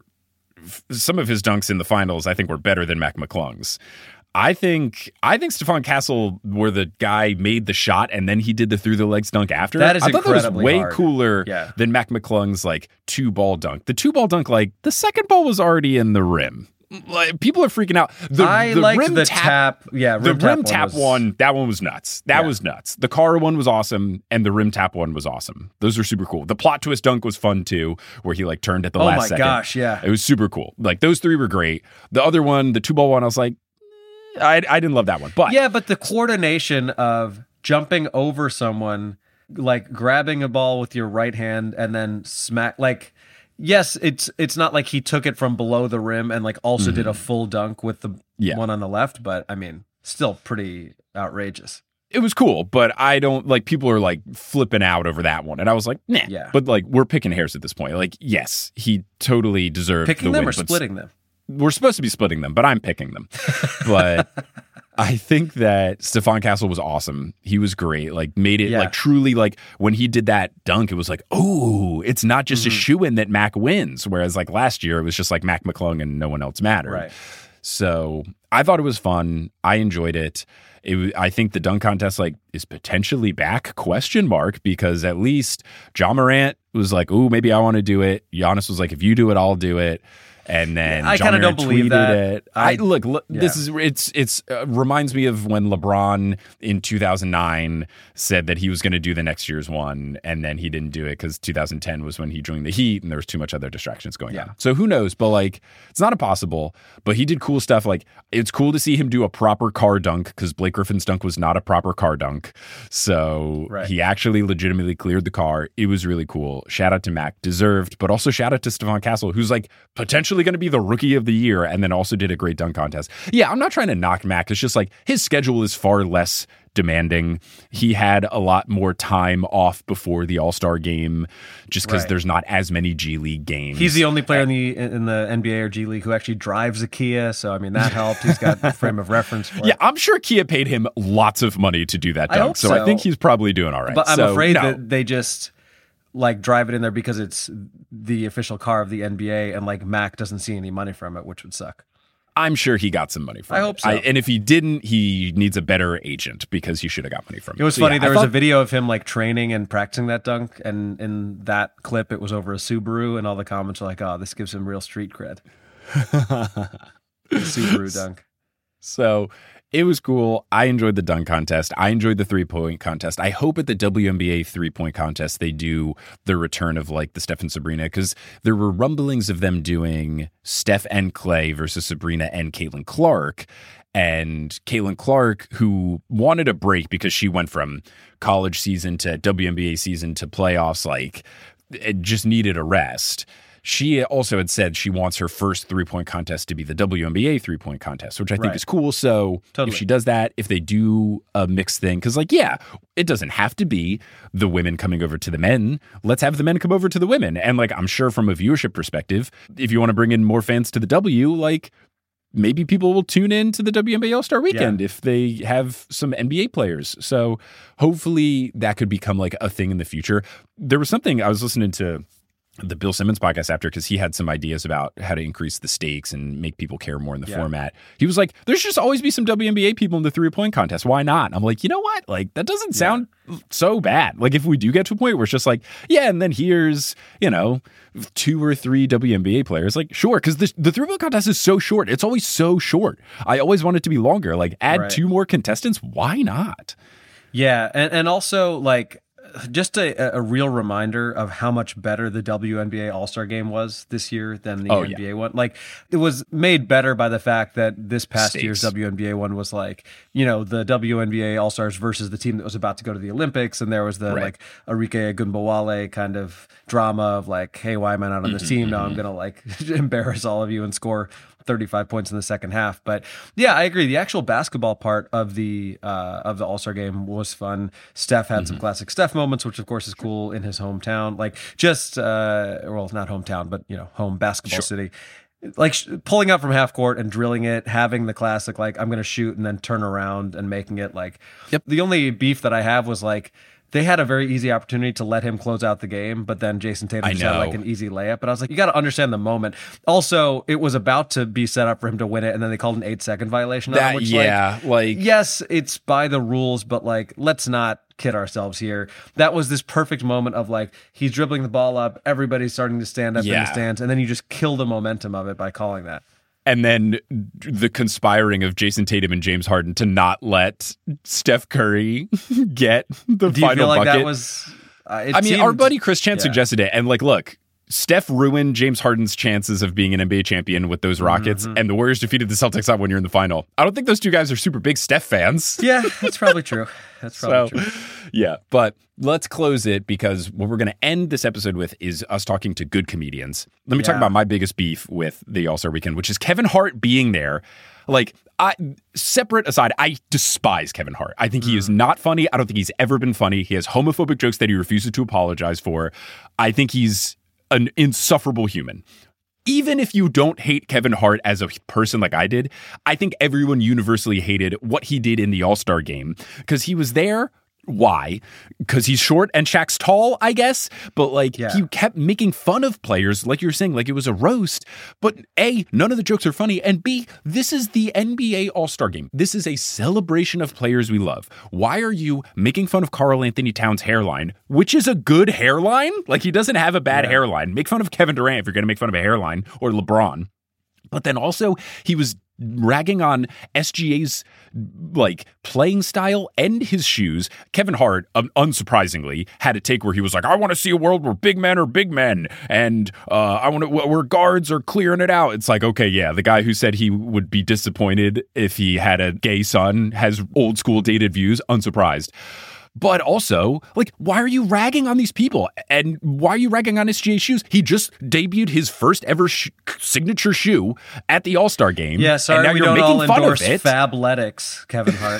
some of his dunks in the finals, I think were better than Mac McClung's. I think I think Stephon Castle, where the guy made the shot and then he did the through the legs dunk after. That is I thought incredibly that was way hard. cooler yeah. than Mac McClung's like two ball dunk. The two ball dunk, like the second ball was already in the rim. Like, people are freaking out. The, I the liked rim the tap, tap. Yeah, rim the tap rim tap one, was, one. That one was nuts. That yeah. was nuts. The car one was awesome, and the rim tap one was awesome. Those are super cool. The plot twist dunk was fun too, where he like turned at the oh last my second. gosh, yeah, it was super cool. Like those three were great. The other one, the two ball one, I was like, eh, I I didn't love that one. But yeah, but the coordination of jumping over someone, like grabbing a ball with your right hand and then smack like. Yes, it's it's not like he took it from below the rim and like also mm-hmm. did a full dunk with the yeah. one on the left, but I mean, still pretty outrageous. It was cool, but I don't like people are like flipping out over that one, and I was like, nah. Yeah. But like we're picking hairs at this point. Like, yes, he totally deserved picking the them win, or splitting them. We're supposed to be splitting them, but I'm picking them. But I think that Stephon Castle was awesome. He was great. Like made it yeah. like truly like when he did that dunk, it was like, oh, it's not just mm-hmm. a shoo-in that Mac wins. Whereas like last year, it was just like Mac McClung and no one else mattered. Right. So I thought it was fun. I enjoyed it. It was, I think the dunk contest like is potentially back question mark because at least Ja Morant was like, oh, maybe I want to do it. Giannis was like, if you do it, I'll do it. And then yeah, I kind of don't believe that. It. I, I look, look yeah. this is it's it's uh, reminds me of when LeBron in two thousand nine said that he was going to do the next year's one, and then he didn't do it because two thousand ten was when he joined the Heat, and there was too much other distractions going yeah. on. So who knows? But like, it's not impossible. But he did cool stuff. Like it's cool to see him do a proper car dunk because Blake Griffin's dunk was not a proper car dunk. So right. he actually legitimately cleared the car. It was really cool. Shout out to Mac, deserved, but also shout out to Stephon Castle, who's like potentially potentially going to be the rookie of the year, and then also did a great dunk contest. Yeah, I'm not trying to knock Mac. It's just like his schedule is far less demanding. He had a lot more time off before the All-Star game just because Right. there's not as many G League games. He's the only player in the in the N B A or G League who actually drives a Kia, so I mean that helped. He's got a frame of reference for Yeah, it. I'm sure Kia paid him lots of money to do that I dunk, hope so. I so. think he's probably doing all right. But I'm So, afraid no. that they just like drive it in there because it's the official car of the N B A, and like Mac doesn't see any money from it, which would suck. I'm sure he got some money from I it. hope so. and if he didn't, he needs a better agent because he should have got money from it. It was So, funny. yeah, there I was a thought- video of him like training and practicing that dunk, and in that clip, it was over a Subaru, and all the comments were like, "Oh, this gives him real street cred." The Subaru dunk. So it was cool. I enjoyed the dunk contest. I enjoyed the three-point contest. I hope at the W N B A three-point contest they do the return of like the Steph and Sabrina, because there were rumblings of them doing Steph and Clay versus Sabrina and Caitlin Clark. And Caitlin Clark, who wanted a break because she went from college season to W N B A season to playoffs, like it just needed a rest. She also had said she wants her first three-point contest to be the W N B A three-point contest, which I think Right. is cool. So Totally. if she does that, if they do a mixed thing, because like, yeah, it doesn't have to be the women coming over to the men. Let's have the men come over to the women. And like, I'm sure from a viewership perspective, if you want to bring in more fans to the W, like maybe people will tune in to the W N B A All-Star Weekend Yeah. if they have some N B A players. So hopefully that could become like a thing in the future. There was something I was listening to the Bill Simmons podcast after, because he had some ideas about how to increase the stakes and make people care more in the Yeah. format. He was like, there's just always be some W N B A people in the three-point contest. Why not? I'm like, you know what? Like, that doesn't sound so bad. Like, if we do get to a point where it's just like, yeah, and then here's, you know, two or three W N B A players, like, sure, because the, the three-point contest is so short. It's always so short. I always want it to be longer. Like, add Right. two more contestants. Why not? Yeah, and and also like just a, a real reminder of how much better the W N B A All-Star Game was this year than the Oh, N B A one. Like, it was made better by the fact that this past Stakes. year's W N B A one was like, you know, the W N B A All-Stars versus the team that was about to go to the Olympics, and there was the Right. like Arike Agunbowale kind of drama of like, hey, why am I not on this Mm-hmm, team? Now I'm gonna like embarrass all of you and score thirty-five points in the second half. But yeah, I agree. The actual basketball part of the uh, of the All-Star game was fun. Steph had Mm-hmm. some classic Steph moments, which of course is cool in his hometown. Like just uh, well, not hometown, but you know, home basketball Sure. city. Like sh- pulling up from half court and drilling it, having the classic like I'm going to shoot and then turn around and making it like. Yep. The only beef that I have was like, they had a very easy opportunity to let him close out the game, but then Jason Tatum I just had know. like an easy layup. But I was like, you got to understand the moment. Also, it was about to be set up for him to win it, and then they called an eight second violation on him, That, which, yeah, like, like, yes, it's by the rules, but like, let's not kid ourselves here. That was this perfect moment of like, he's dribbling the ball up, everybody's starting to stand up in Yeah. the stands, and then you just kill the momentum of it by calling that. and then the conspiring of Jason Tatum and James Harden to not let Steph Curry get the Do you final feel like bucket. that was? Uh, it I mean, seemed- our buddy Chris Chan yeah. suggested it, and like, look, Steph ruined James Harden's chances of being an N B A champion with those Rockets, Mm-hmm. and the Warriors defeated the Celtics out when you're in the final. I don't think those two guys are super big Steph fans. Yeah, that's probably true. That's probably So, true. yeah, but let's close it, because what we're going to end this episode with is us talking to good comedians. Let me talk Yeah. about my biggest beef with the All-Star Weekend, which is Kevin Hart being there. Like, I separate aside, I despise Kevin Hart. I think he is not funny. I don't think he's ever been funny. He has homophobic jokes that he refuses to apologize for. I think he's an insufferable human. Even if you don't hate Kevin Hart as a person like I did, I think everyone universally hated what he did in the All-Star game, because he was there. Why? Because he's short and Shaq's tall, I guess. But like, Yeah. he kept making fun of players, like you're saying, like it was a roast. But A, none of the jokes are funny. And B, this is the N B A All-Star game. This is a celebration of players we love. Why are you making fun of Karl Anthony Towns' hairline, which is a good hairline? Like, he doesn't have a bad Yeah. hairline. Make fun of Kevin Durant if you're going to make fun of a hairline, or LeBron. But then also, he was ragging on S G A's like playing style and his shoes. Kevin Hart, um, unsurprisingly, had a take where he was like, "I want to see a world where big men are big men, and uh, I want to where guards are clearing it out." It's like, okay, yeah, the guy who said he would be disappointed if he had a gay son has old school dated views. Unsurprised. But also, like, why are you ragging on these people? And why are you ragging on S G A shoes? He just debuted his first ever sh- signature shoe at the All-Star game. Yeah, sorry, and now we you're don't making all fun endorse of it. Fabletics, Kevin Hart.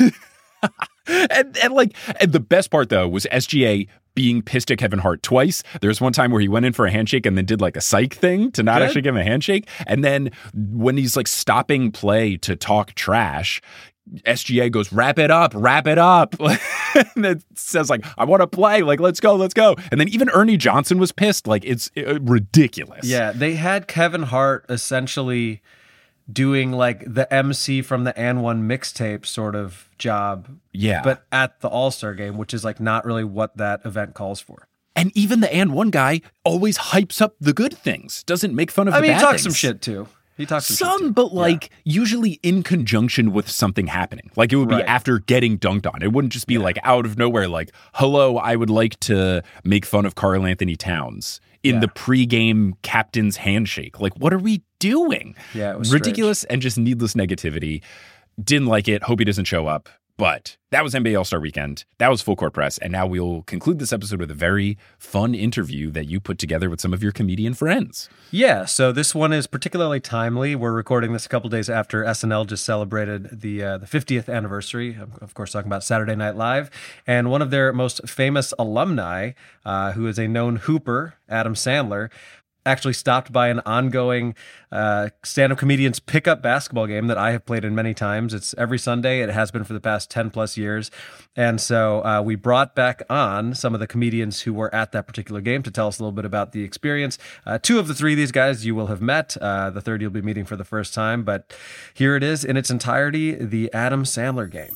and, and like, and the best part though was S G A being pissed at Kevin Hart twice. There's one time where he went in for a handshake and then did like a psych thing to not Good. actually give him a handshake. And then when he's like stopping play to talk trash, S G A goes, wrap it up, wrap it up. And it says like, I want to play. Like, let's go, let's go. And then even Ernie Johnson was pissed. Like, it's uh, ridiculous. Yeah, they had Kevin Hart essentially doing like the M C from the And One mixtape sort of job. Yeah. But at the All-Star game, which is like not really what that event calls for. And even the And One guy always hypes up the good things, doesn't make fun of I the mean, bad he talks things. some shit too. He talks some, Some, shit too. but like Yeah. usually in conjunction with something happening. Like it would be Right. after getting dunked on. It wouldn't just be Yeah. like out of nowhere, like, hello, I would like to make fun of Karl Anthony Towns in Yeah. the pregame captain's handshake. Like, what are we doing? Yeah, it was ridiculous and just needless negativity. Didn't like it. Hope he doesn't show up. But that was N B A All-Star Weekend. That was Full Court Press. And now we'll conclude this episode with a very fun interview that you put together with some of your comedian friends. Yeah, so this one is particularly timely. We're recording this a couple days after S N L just celebrated the uh, the fiftieth anniversary, of, of course, talking about Saturday Night Live. And one of their most famous alumni, uh, who is a known hooper, Adam Sandler, actually stopped by an ongoing uh, stand-up comedians pickup basketball game that I have played in many times. It's every Sunday. It has been for the past ten plus years. And so uh, we brought back on some of the comedians who were at that particular game to tell us a little bit about the experience. Uh, two of the three of these guys you will have met. Uh, the third you'll be meeting for the first time. But here it is in its entirety, the Adam Sandler game.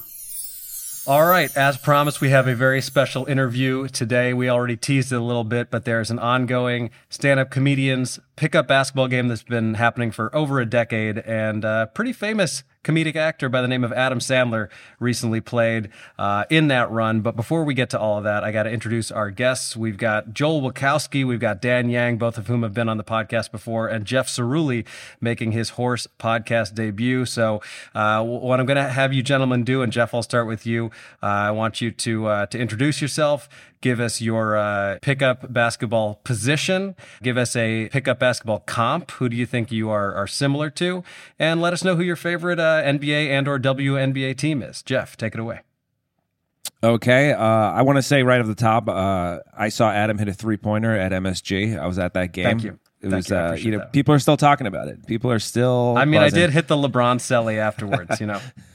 All right, as promised, we have a very special interview today. We already teased it a little bit, but there's an ongoing stand-up comedians pickup basketball game that's been happening for over a decade, and a pretty famous comedic actor by the name of Adam Sandler recently played uh, in that run. But before we get to all of that, I got to introduce our guests. We've got Joel Wachowski, we've got Dan Yang, both of whom have been on the podcast before, and Jeff Cerulli making his Horse podcast debut. So uh, what I'm going to have you gentlemen do, and Jeff, I'll start with you. Uh, I want you to uh, to introduce yourself, give us your uh, pickup basketball position, give us a pickup basketball comp. Who do you think you are are similar to? And let us know who your favorite uh, N B A and or W N B A team is. Jeff, take it away. Okay, uh, I want to say right off the top, uh, I saw Adam hit a three-pointer at M S G. I was at that game. Thank you. It Thank was, you. I uh, appreciate you know, that. people are still talking about it. People are still. I mean, buzzing. I did hit the LeBron celly afterwards, you know.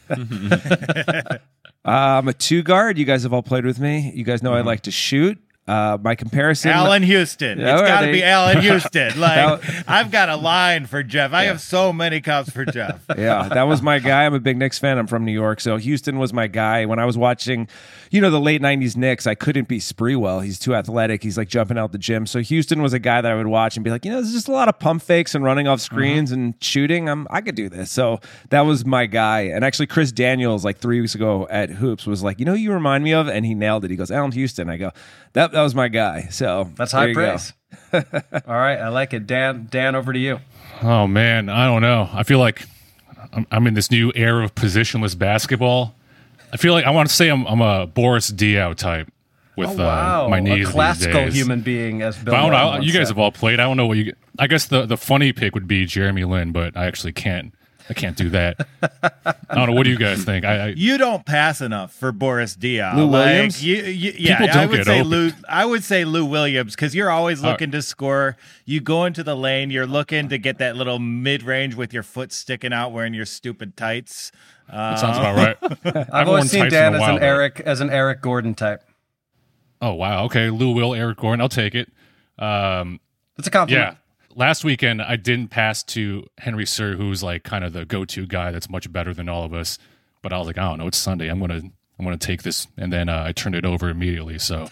Uh, I'm a two guard. You guys have all played with me. You guys know I like to shoot. Uh, my comparison, Allen Houston. Yeah, It's got to they- be Allen Houston. Like, That- I've got a line for Jeff. I have so many cups for Jeff. Yeah, that was my guy. I'm a big Knicks fan. I'm from New York, so Houston was my guy. When I was watching, you know, the late nineties Knicks, I couldn't be Spreewell. He's too athletic. He's like jumping out the gym. So Houston was a guy that I would watch and be like, you know, there's just a lot of pump fakes and running off screens and shooting. I'm I could do this. So that was my guy. And actually, Chris Daniels, like three weeks ago at Hoops, was like, you know, who you remind me of, and he nailed it. He goes, Allen Houston. I go, that that was my guy. So That's there high you go. praise. All right, I like it. Dan, Dan, over to you. Oh man, I don't know. I feel like I'm, I'm in this new era of positionless basketball. I feel like I want to say I'm, I'm a Boris Diaw type with Oh, wow. uh, my knees a classical these days. human being, as Bill But I don't know. Walton I- once You guys said. have all played. I don't know what you. I guess the, the funny pick would be Jeremy Lin, but I actually can't. I can't do that. I don't know. What do you guys think? I, I You don't pass enough for Boris Diaw. Lou like, Williams? You, you, yeah, People don't I would get say open. Lou. I would say Lou Williams because you're always Uh, looking to score. You go into the lane. You're looking to get that little mid range with your foot sticking out, wearing your stupid tights. Uh, that sounds about right. I've I've always worn seen tights Dan in a as while, an though. Eric as an Eric Gordon type. Oh wow. Okay, Lou Will, Eric Gordon. I'll take it. Um, That's a compliment. Yeah. Last weekend, I didn't pass to Henry Sir, who's like kind of the go-to guy that's much better than all of us. But I was like, I don't know, it's Sunday. I'm gonna, I'm gonna take this, and then uh, I turned it over immediately. So,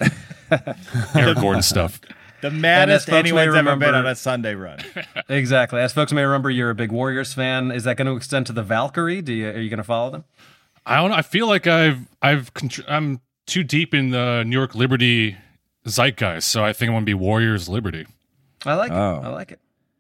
Eric Gordon stuff. The maddest folks may anyone's ever remember- been on a Sunday run. Exactly. As folks may remember, you're a big Warriors fan. Is that going to extend to the Valkyrie? Do you, are you going to follow them? I don't know. I feel like I've, I've, contr- I'm too deep in the New York Liberty zeitgeist, so I think I'm gonna be Warriors Liberty. I like Oh. it. I like it.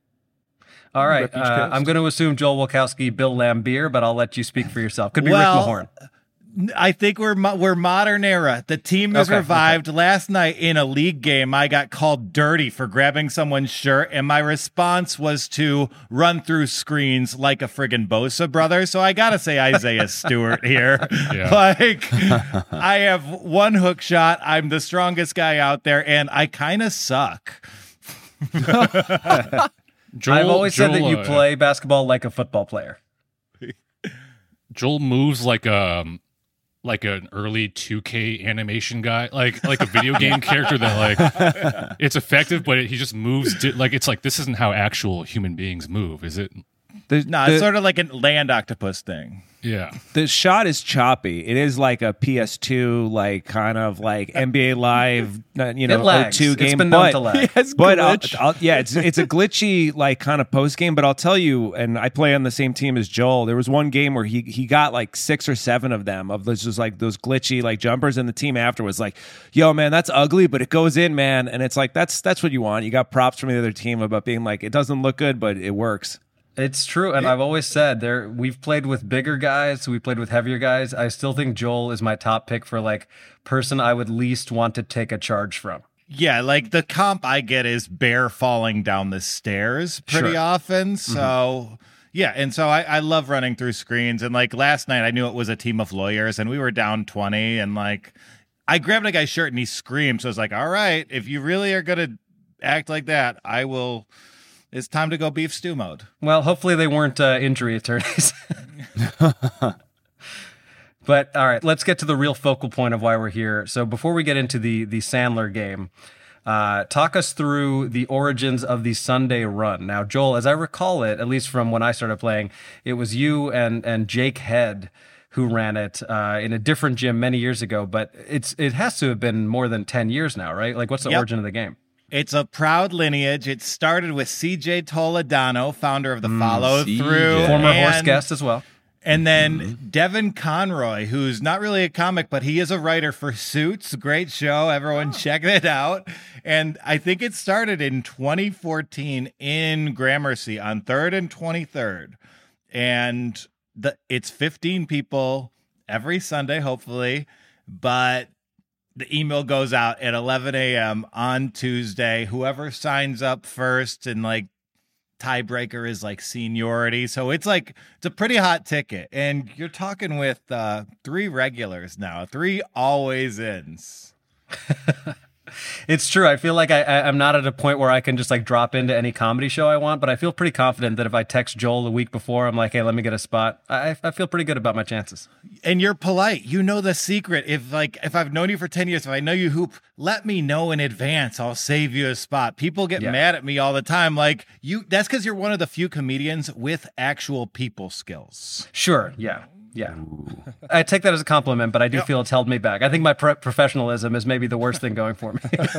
All right. Rep each Uh, coast. I'm going to assume Joel Wachowski, Bill Lambier, but I'll let you speak for yourself. Could be Well, Rick Mahorn. I think we're mo- we're modern era. The team is Okay, revived. Last night in a league game, I got called dirty for grabbing someone's shirt, and my response was to run through screens like a friggin' Bosa brother. So I gotta say Isaiah Stewart here. Yeah. Like, I have one hook shot. I'm the strongest guy out there, and I kind of suck. Joel, I've always said that Joel, you uh, play basketball like a football player. Joel moves like um like an early two K animation guy, like like a video game character that like it's effective, but it, he just moves di- like it's like this isn't how actual human beings move, is it? The, No, the, it's sort of like a land octopus thing. Yeah. the shot is choppy. It is like a P S two, like kind of like N B A Live, uh, you know, It lags. O two It's game. been known but to lag. but I'll, I'll, yeah, it's it's a glitchy like kind of post game. But I'll tell you, and I play on the same team as Joel. There was one game where he he got like six or seven of them of those just like those glitchy like jumpers, and the team after was like, "Yo, man, that's ugly, but it goes in, man." And it's like that's that's what you want. You got props from the other team about being like, it doesn't look good, but it works. It's true, and I've always said there. We've played with bigger guys, we played with heavier guys. I still think Joel is my top pick for like person I would least want to take a charge from. Yeah, like the comp I get is Bear falling down the stairs pretty Sure. often. So, yeah. And so I, I love running through screens. And like last night, I knew it was a team of lawyers and we were down twenty. And like I grabbed a guy's shirt and he screamed. So I was like, all right, if you really are going to act like that, I will. It's time to go beef stew mode. Well, hopefully they weren't uh, injury attorneys. But all right, let's get to the real focal point of why we're here. So before we get into the the Sandler game, uh, talk us through the origins of the Sunday run. Now, Joel, as I recall it, at least from when I started playing, it was you and and Jake Head who ran it uh, in a different gym many years ago. But it's it has to have been more than ten years now, right? Like, what's the Yep. origin of the game? It's a proud lineage. It started with C J Toledano, founder of the Follow C J. Through. Former horse and- guest as well. And then Devin Conroy, who's not really a comic, but he is a writer for Suits. Great show. Everyone check it out. And I think it started in twenty fourteen in Gramercy on third and twenty-third. And the it's fifteen people every Sunday, hopefully. But the email goes out at eleven a.m. on Tuesday. Whoever signs up first and like tiebreaker is like seniority. So it's like, it's a pretty hot ticket. And you're talking with uh, three regulars now, three always ins. It's true. I feel like I, I, I'm not at a point where I can just like drop into any comedy show I want, but I feel pretty confident that if I text Joel a week before, I'm like, hey, let me get a spot. I, I feel pretty good about my chances. And you're polite. You know the secret. If like, if I've known you for ten years, if I know you hoop, let me know in advance. I'll save you a spot. People get Yeah. mad at me all the time. Like you, that's because you're one of the few comedians with actual people skills. Sure. Yeah. Yeah. I take that as a compliment, but I do feel it's held me back. I think my pro- professionalism is maybe the worst thing going for me.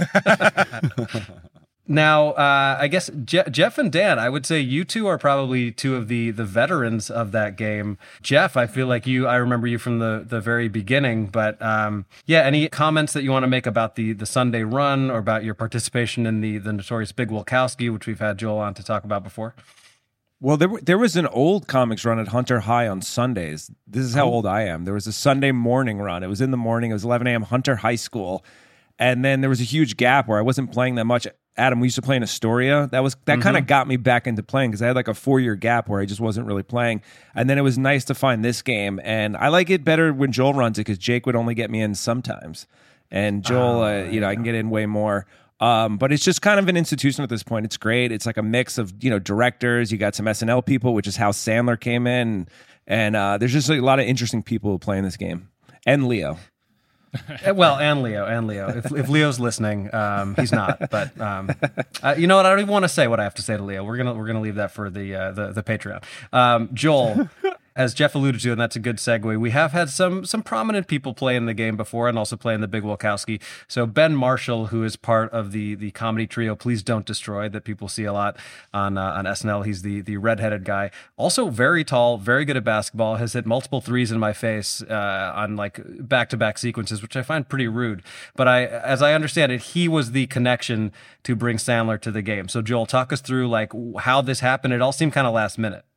Now, uh, I guess Je- Jeff and Dan, I would say you two are probably two of the the veterans of that game. Jeff, I feel like you, I remember you from the, the very beginning, but um, yeah, any comments that you want to make about the the Sunday run or about your participation in the, the notorious Big Wilkowski, which we've had Joel on to talk about before? Well, there there was an old comics run at Hunter High on Sundays. This is how old I am. There was a Sunday morning run. It was in the morning. It was eleven a.m. Hunter High School, and then there was a huge gap where I wasn't playing that much. Adam, we used to play in Astoria. That was that kind of got me back into playing because I had like a four year gap where I just wasn't really playing. And then it was nice to find this game, and I like it better when Joel runs it because Jake would only get me in sometimes, and Joel, uh, you know, I can get in way more. Um, but it's just kind of an institution at this point. It's great. It's like a mix of, you know, directors. You got some S N L people, which is how Sandler came in. And uh, there's just a lot of interesting people who play in this game. And Leo. Uh, Well, and Leo, and Leo. If, if Leo's listening, um, he's not. But um, uh, you know what? I don't even want to say what I have to say to Leo. We're gonna we're gonna leave that for the uh, the, the Patreon. Um, Joel, as Jeff alluded to, and that's a good segue. We have had some some prominent people play in the game before, and also play in the Big Wilkowski. So Ben Marshall, who is part of the the comedy trio Please Don't Destroy, that people see a lot on uh, on S N L. He's the the redheaded guy. Also very tall, very good at basketball. Has hit multiple threes in my face uh, on like back to back sequences, which I find pretty rude. But I, as I understand it, he was the connection to bring Sandler to the game. So Joel, talk us through like how this happened. It all seemed kind of last minute.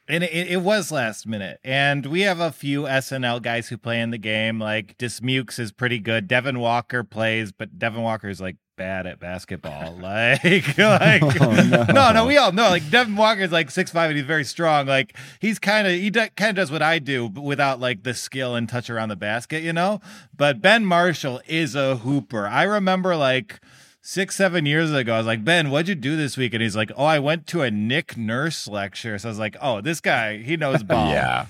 And it, it was last minute. And we have a few S N L guys who play in the game. Like Dismukes is pretty good. Devin Walker plays, but Devin Walker is like bad at basketball. Like, like oh, no. no, no, we all know. Like Devin Walker is like six five and he's very strong. Like he's kind of he do, kind of does what I do, but without like the skill and touch around the basket, you know. But Ben Marshall is a hooper. I remember like. Six, seven years ago, I was like, Ben, what'd you do this week? And he's like, oh, I went to a Nick Nurse lecture. So I was like, oh, this guy, he knows ball. Yeah.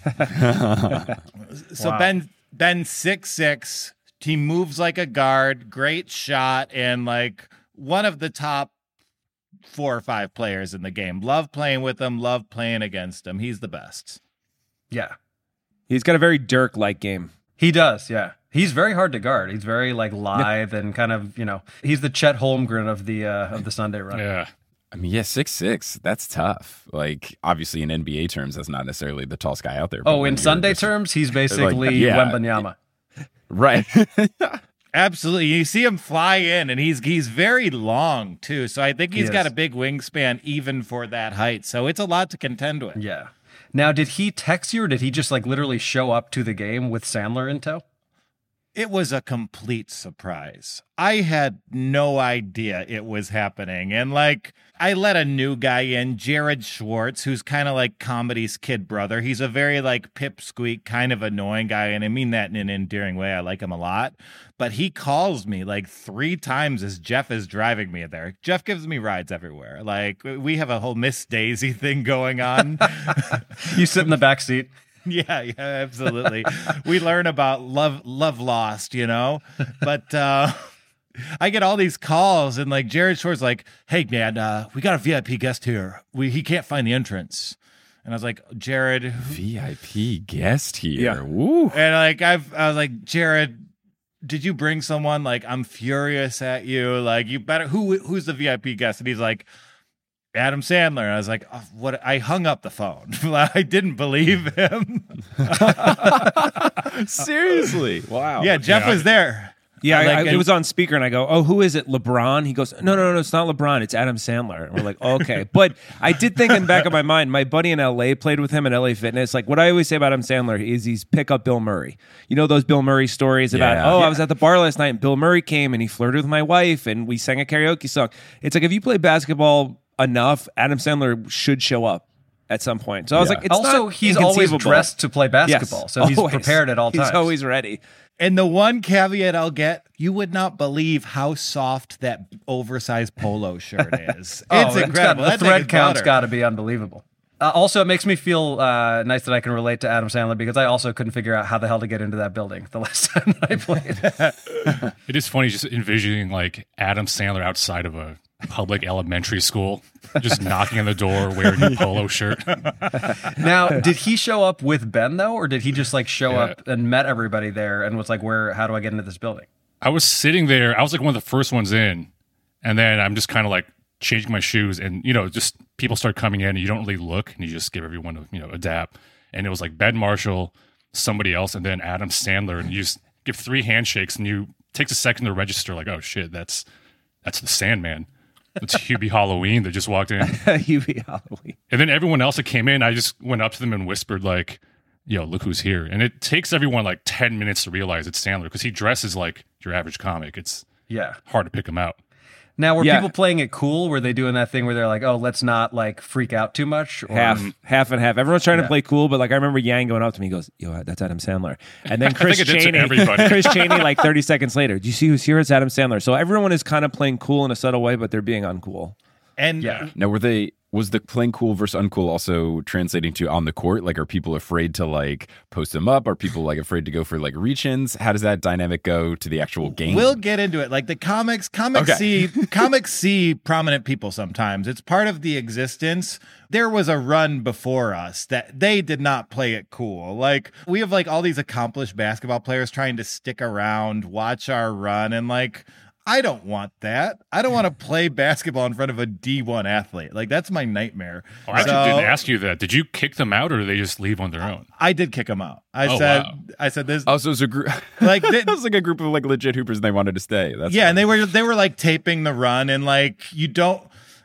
so Wow. Ben, Ben, six six, he moves like a guard, great shot, and like one of the top four or five players in the game. Love playing with him, love playing against him. He's the best. Yeah. He's got a very Dirk-like game. He does, yeah. He's very hard to guard. He's very like lithe and kind of, you know, he's the Chet Holmgren of the uh, of the Sunday run. Yeah. I mean, yeah, six six. That's tough. Like, obviously, in N B A terms, that's not necessarily the tallest guy out there. but Oh, when in you're Sunday just- terms, he's basically yeah. Wembanyama. right? Absolutely. You see him fly in, and he's he's very long too. So I think He he's got is. a big wingspan even for that height. So it's a lot to contend with. Yeah. Now, did he text you or did he just like literally show up to the game with Sandler in tow? It was a complete surprise. I had no idea it was happening. And like, I let a new guy in, Jared Schwartz, who's kind of like comedy's kid brother. He's a very like pipsqueak, kind of annoying guy. And I mean that in an endearing way. I like him a lot. But he calls me like three times as Jeff is driving me there. Jeff gives me rides everywhere. Like, we have a whole Miss Daisy thing going on. You sit in the back seat. Yeah, yeah, absolutely. We learn about love, love lost, you know. But uh, I get all these calls, and like Jared Short's like, "Hey, man, uh, we got a V I P guest here. We he can't find the entrance." And I was like, "Jared," V I P guest here. Yeah. Woo. and like I've, I was like, "Jared, did you bring someone? Like, I'm furious at you. Like, you better who who's the V I P guest?" And he's like, Adam Sandler. And I was like, oh, what? I hung up the phone. I didn't believe him. Seriously. Wow. Yeah, Jeff Yeah, was there. Yeah, I I, like I, it. it was on speaker, and I go, "Oh, who is it? LeBron?" He goes, "No, no, no, it's not LeBron. It's Adam Sandler." And we're like, "Okay," but I did think in the back of my mind, my buddy in L A played with him in L A Fitness. Like what I always say about Adam Sandler is he's pick up Bill Murray. You know those Bill Murray stories about, Yeah. "Oh, Yeah. I was at the bar last night, and Bill Murray came and he flirted with my wife, and we sang a karaoke song." It's like if you play basketball enough, Adam Sandler should show up at some point. So I was Yeah. like, "It's Also, not he's always inconceivable." dressed to play basketball, Yes, so he's always. prepared at all times. He's always ready. And the one caveat I'll get, you would not believe how soft that oversized polo shirt is. Oh, It's got- incredible. the That thing thread is count's butter. got to be unbelievable. Uh, also, it makes me feel uh, nice that I can relate to Adam Sandler because I also couldn't figure out how the hell to get into that building the last time that I played. It is funny just envisioning like Adam Sandler outside of a public elementary school, just knocking on the door wearing a polo shirt. Now, did he show up with Ben though, or did he just like show Yeah. up and met everybody there and was like, "Where? How do I get into this building?" I was sitting there. I was like one of the first ones in, and then I'm just kind of like changing my shoes, and you know, just people start coming in, and you don't really look, and you just give everyone a, you know a dap. And it was like Ben Marshall, somebody else, and then Adam Sandler, and you just give three handshakes, and you it takes a second to register. Like, oh shit, that's that's the Sandman. It's Hubie Halloween that just walked in. You be Halloween. And then everyone else that came in, I just went up to them and whispered, like, yo, look who's here. And it takes everyone like ten minutes to realize it's Sandler because he dresses like your average comic. It's Yeah. hard to pick him out. Now, were Yeah. people playing it cool? Were they doing that thing where they're like, "Oh, let's not like freak out too much"? Or, Half, half and half. Everyone's trying Yeah. to play cool, but like I remember Yang going up to me, he goes, "Yo, that's Adam Sandler." And then Chris think it did to Cheney, everybody. Chris Cheney, like thirty seconds later, "Do you see who's here? It's Adam Sandler." So everyone is kind of playing cool in a subtle way, but they're being uncool. And Yeah. Now, were they, was the playing cool versus uncool also translating to on the court? Like, are people afraid to like post them up? Are people like afraid to go for like reach ins? How does that dynamic go to the actual game? we'll get into it. Like the comics, comics Okay. see comics see prominent people sometimes. It's part of the existence. There was a run before us that they did not play it cool. Like we have like all these accomplished basketball players trying to stick around, watch our run, and like I don't want that. I don't want to play basketball in front of a D one athlete. Like that's my nightmare. Oh, I actually So- didn't ask you that. Did you kick them out or did they just leave on their own? I did kick them out. I Oh, said wow. I said this Oh, so it was a group. like it th- was like a group of like legit hoopers, and they wanted to stay. That's yeah, fun. and they were they were like taping the run and like you don't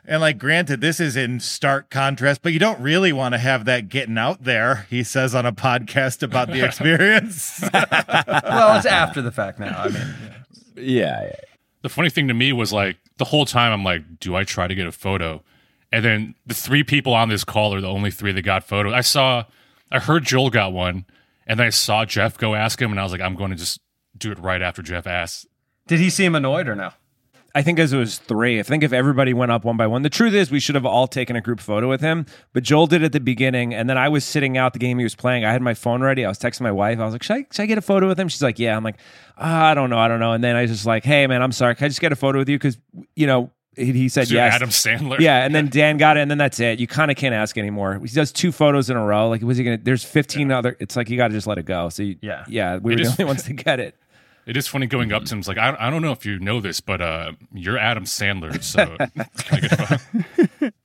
And like, granted, this is in stark contrast, but you don't really want to have that getting out there, he says on a podcast about the experience. Well, it's after the fact now. I mean, Yeah, yeah. The funny thing to me was like the whole time I'm like, do I try to get a photo? And then the three people on this call are the only three that got photos. I saw, I heard Joel got one, and then I saw Jeff go ask him, and I was like, I'm going to just do it right after Jeff asks. did he seem annoyed or no? I think as it was three. I think if everybody went up one by one, the truth is we should have all taken a group photo with him. But Joel did at the beginning, and then I was sitting out the game he was playing. I had my phone ready. I was texting my wife. I was like, should I, should I get a photo with him? She's like, yeah. I'm like, oh, I don't know. I don't know. And then I was just like, hey, man, I'm sorry. Can I just get a photo with you? Because, you know, he, he said So yes. Adam Sandler. Yeah, and then Dan got it, and then that's it. You kind of can't ask anymore. He does two photos in a row. Like, was he gonna? There's fifteen other. It's like you got to just let it go. So you, Yeah. yeah, we It were the is- only ones to get it. It is funny going up to him. It's like, I, I don't know if you know this, but uh, you're Adam Sandler. So I get a photo.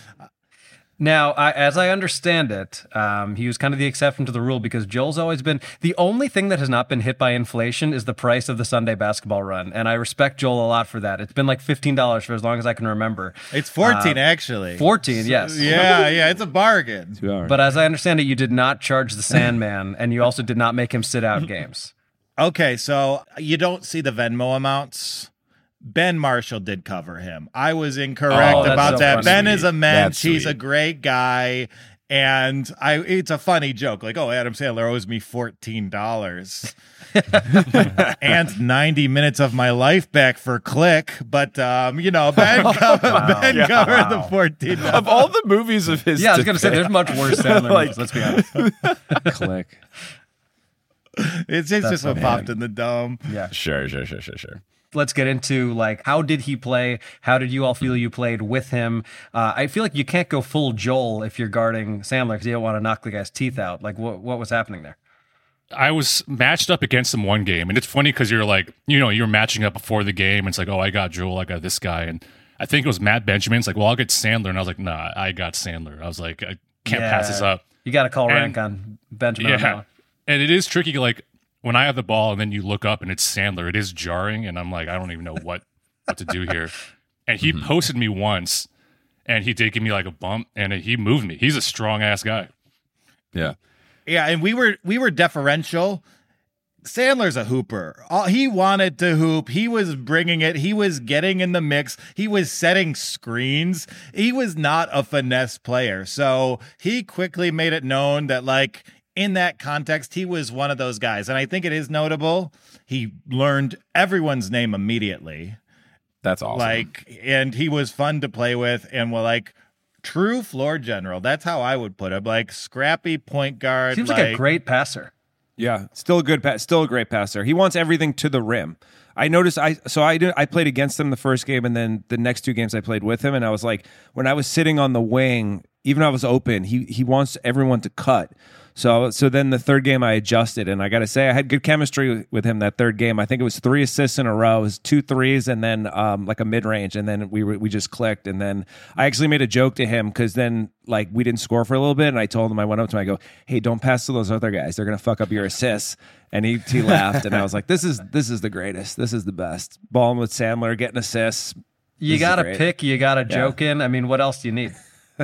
Now, I, as I understand it, um, he was kind of the exception to the rule because Joel's always been the only thing that has not been hit by inflation is the price of the Sunday basketball run, and I respect Joel a lot for that. It's been like fifteen dollars for as long as I can remember. It's fourteen, Uh, actually. Fourteen, yes. Yeah, yeah, it's a bargain. Two hours. But as I understand it, you did not charge the Sandman, and you also did not make him sit out games. Okay, so you don't see the Venmo amounts. Ben Marshall did cover him. I was incorrect Oh, that's about so that. funny. Ben is a mensch. That's He's a sweet. great guy. And I it's a funny joke. Like, oh, Adam Sandler owes me fourteen dollars. and ninety minutes of my life back for Click. But, um, you know, Ben, covered, ben Yeah. covered Wow. the fourteen dollars. Of all the movies of his, Yeah, I was to going to say, pick- there's much worse Sandler Like- movies, let's be honest. Click. It's, it's just so what popped in the dome. Yeah. Sure, sure, sure, sure, sure. Let's get into like how did he play? How did you all feel you played with him? Uh, I feel like you can't go full Joel if you're guarding Sandler because you don't want to knock the guy's teeth out. Like what what was happening there? I was matched up against him one game, and it's funny because you're like, you know, you're matching up before the game. And it's like, oh, I got Joel, I got this guy, and I think it was Matt Benjamin. It's like, well, I'll get Sandler, and I was like, nah, I got Sandler. I was like, I can't Yeah. pass this up. You got to call And- rank on Benjamin. on that Yeah, one. and it is tricky. Like when I have the ball, and then you look up, and it's Sandler. It is jarring, and I'm like, I don't even know what what to do here. And he posted me once, and he did give me like a bump, and he moved me. He's a strong ass guy. Yeah. Yeah, and we were we were deferential. Sandler's a hooper. All, he wanted to hoop. He was bringing it. He was getting in the mix. He was setting screens. He was not a finesse player. So he quickly made it known that, like, in that context, he was one of those guys. And I think it is notable. He learned everyone's name immediately. That's awesome. Like, and he was fun to play with and well, like, true floor general. That's how I would put him. Like, scrappy point guard. Seems like, a great passer. Yeah, still a good, pa- still a great passer. He wants everything to the rim. I noticed. I so I did. I played against him the first game, and then the next two games I played with him. And I was like, when I was sitting on the wing, even though I was open, he he wants everyone to cut. So so then the third game I adjusted, and I got to say I had good chemistry with him that third game. I think it was three assists in a row, it was two threes, and then um, like a mid range, and then we were, we just clicked. And then I actually made a joke to him because then like we didn't score for a little bit, and I told him I went up to him, I go, hey, don't pass to those other guys, they're gonna fuck up your assists. And he he laughed, and I was like, this is this is the greatest, this is the best. Balling with Sandler, getting assists. You This is got to great. pick, you got to joke in. I mean, what else do you need?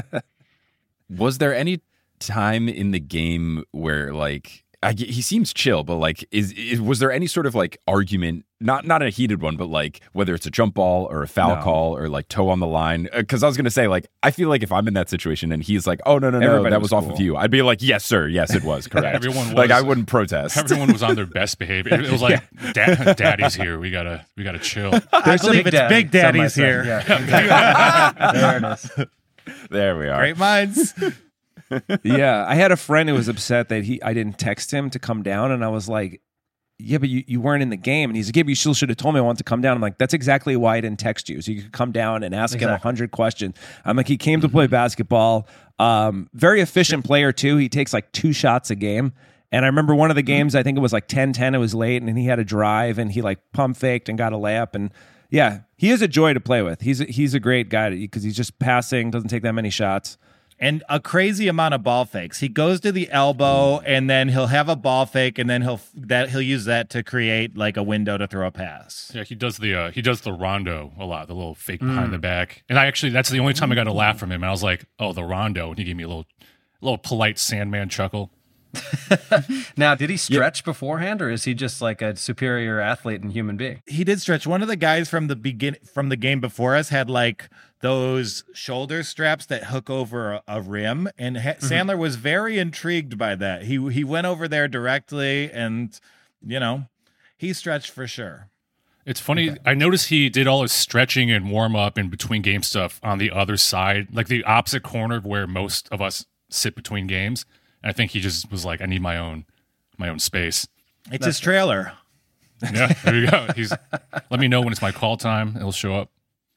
Was there any time in the game where like I, he seems chill, but like is, is was there any sort of like argument, not not a heated one, but like whether it's a jump ball or a foul No. call or like toe on the line? Because I was gonna say like I feel like if I'm in that situation and he's like, oh no no no Everybody that was was, off cool. of you, I'd be like, yes sir, yes it was correct. Everyone was. like I wouldn't protest. Everyone was on their best behavior. It was like, Dad, Daddy's here. We gotta we gotta chill. I believe it's Daddy, Big Daddy's some might say. here. Yeah. There it is. There we are. Great minds. Yeah, I had a friend who was upset that he I didn't text him to come down, and I was like, yeah, but you, you weren't in the game. And he's like, yeah, but you still should have told me I wanted to come down. I'm like, that's exactly why I didn't text you, so you could come down and ask him a Exactly. hundred questions. I'm like, he came to play basketball. Um, very efficient player too. He takes like two shots a game. And I remember one of the games, I think it was like ten ten, it was late, and he had a drive, and he like pump faked and got a layup. And yeah, he is a joy to play with. He's a, he's a great guy because he's just passing, doesn't take that many shots. and a crazy amount of ball fakes. He goes to the elbow and then he'll have a ball fake and then he'll that he'll use that to create like a window to throw a pass. Yeah, he does the uh, he does the rondo a lot, the little fake behind the back. And I actually that's the only time I got a laugh from him. And I was like, oh, the rondo, and he gave me a little little polite Sandman chuckle. Now, did he stretch beforehand, or is he just like a superior athlete and human being? He did stretch. One of the guys from the begin from the game before us had like those shoulder straps that hook over a, a rim, and ha- mm-hmm. Sandler was very intrigued by that. He he went over there directly, and you know, he stretched for sure. It's funny. Okay. I noticed he did all his stretching and warm up and between game stuff on the other side, like the opposite corner of where most of us sit between games. I think he just was like, I need my own, my own space. It's That's his trailer. Yeah, there you go. He's let me know when it's my call time. It'll show up.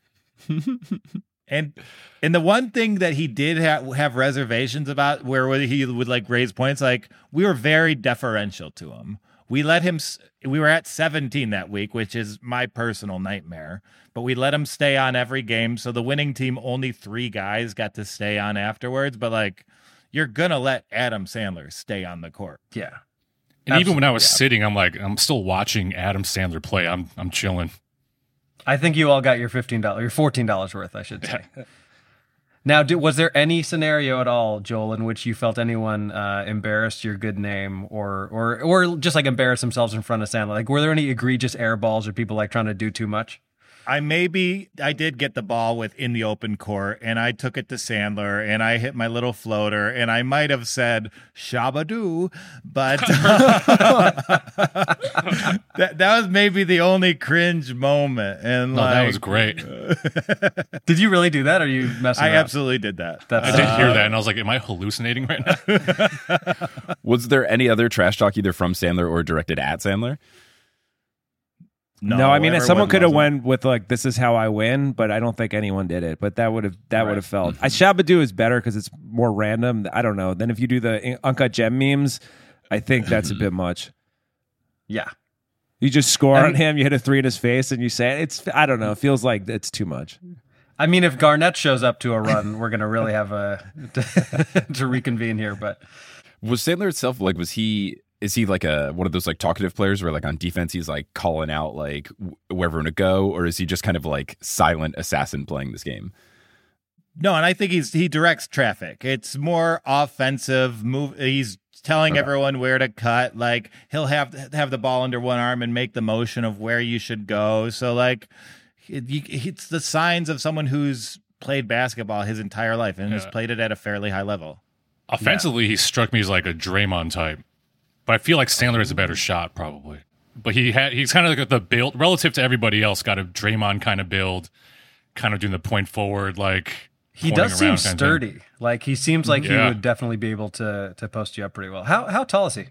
and and the one thing that he did ha- have reservations about, where he would like raise points, like we were very deferential to him. We let him. We were at seventeen that week, which is my personal nightmare. But we let him stay on every game, so the winning team only three guys got to stay on afterwards. But like. You're going to let Adam Sandler stay on the court. Yeah. And Absolutely, even when I was yeah. sitting, I'm like, I'm still watching Adam Sandler play. I'm I'm chilling. I think you all got your fifteen dollars, your fourteen dollars worth, I should say. Now, did, was there any scenario at all, Joel, in which you felt anyone uh, embarrassed your good name or or or just like embarrass themselves in front of Sandler? Like, were there any egregious air balls or people like trying to do too much? I maybe I did get the ball with in the open court, and I took it to Sandler, and I hit my little floater, and I might have said "shabadoo," but that that was maybe the only cringe moment. And no, like, that was great. Did you really do that, or are you messing I around? absolutely did that. That's, I did uh, hear that, and I was like, "Am I hallucinating right now?" Was there any other trash talk either from Sandler or directed at Sandler? No, No, I mean, everyone someone could have wasn't. went with like, "This is how I win," but I don't think anyone did it. But that would have that would have felt. I Shabadoo is better because it's more random. I don't know. Then if you do the Uncut Gem memes, I think that's a bit much. Yeah. You just score And- on him, you hit a three in his face, and you say it's. I don't know. It feels like it's too much. I mean, if Garnett shows up to a run, we're going to really have a to reconvene here. But Was Sandler itself like, was he, is he like a, one of those like talkative players where like on defense, he's like calling out like where everyone to go? Or is he just kind of like silent assassin playing this game? No, and I think he's he directs traffic. It's more offensive move. He's telling Okay. everyone where to cut. Like he'll have have the ball under one arm and make the motion of where you should go. So like it, you, it's the signs of someone who's played basketball his entire life and has Yeah. played it at a fairly high level. Offensively, he struck me as like a Draymond type, but I feel like Sandler has a better shot probably. But he had he's kind of like the build relative to everybody else. Got a Draymond kind of build, kind of doing the point forward like. he pointing does seem around kind of thing. sturdy. Like he seems like he Yeah. would definitely be able to to post you up pretty well. How how tall is he?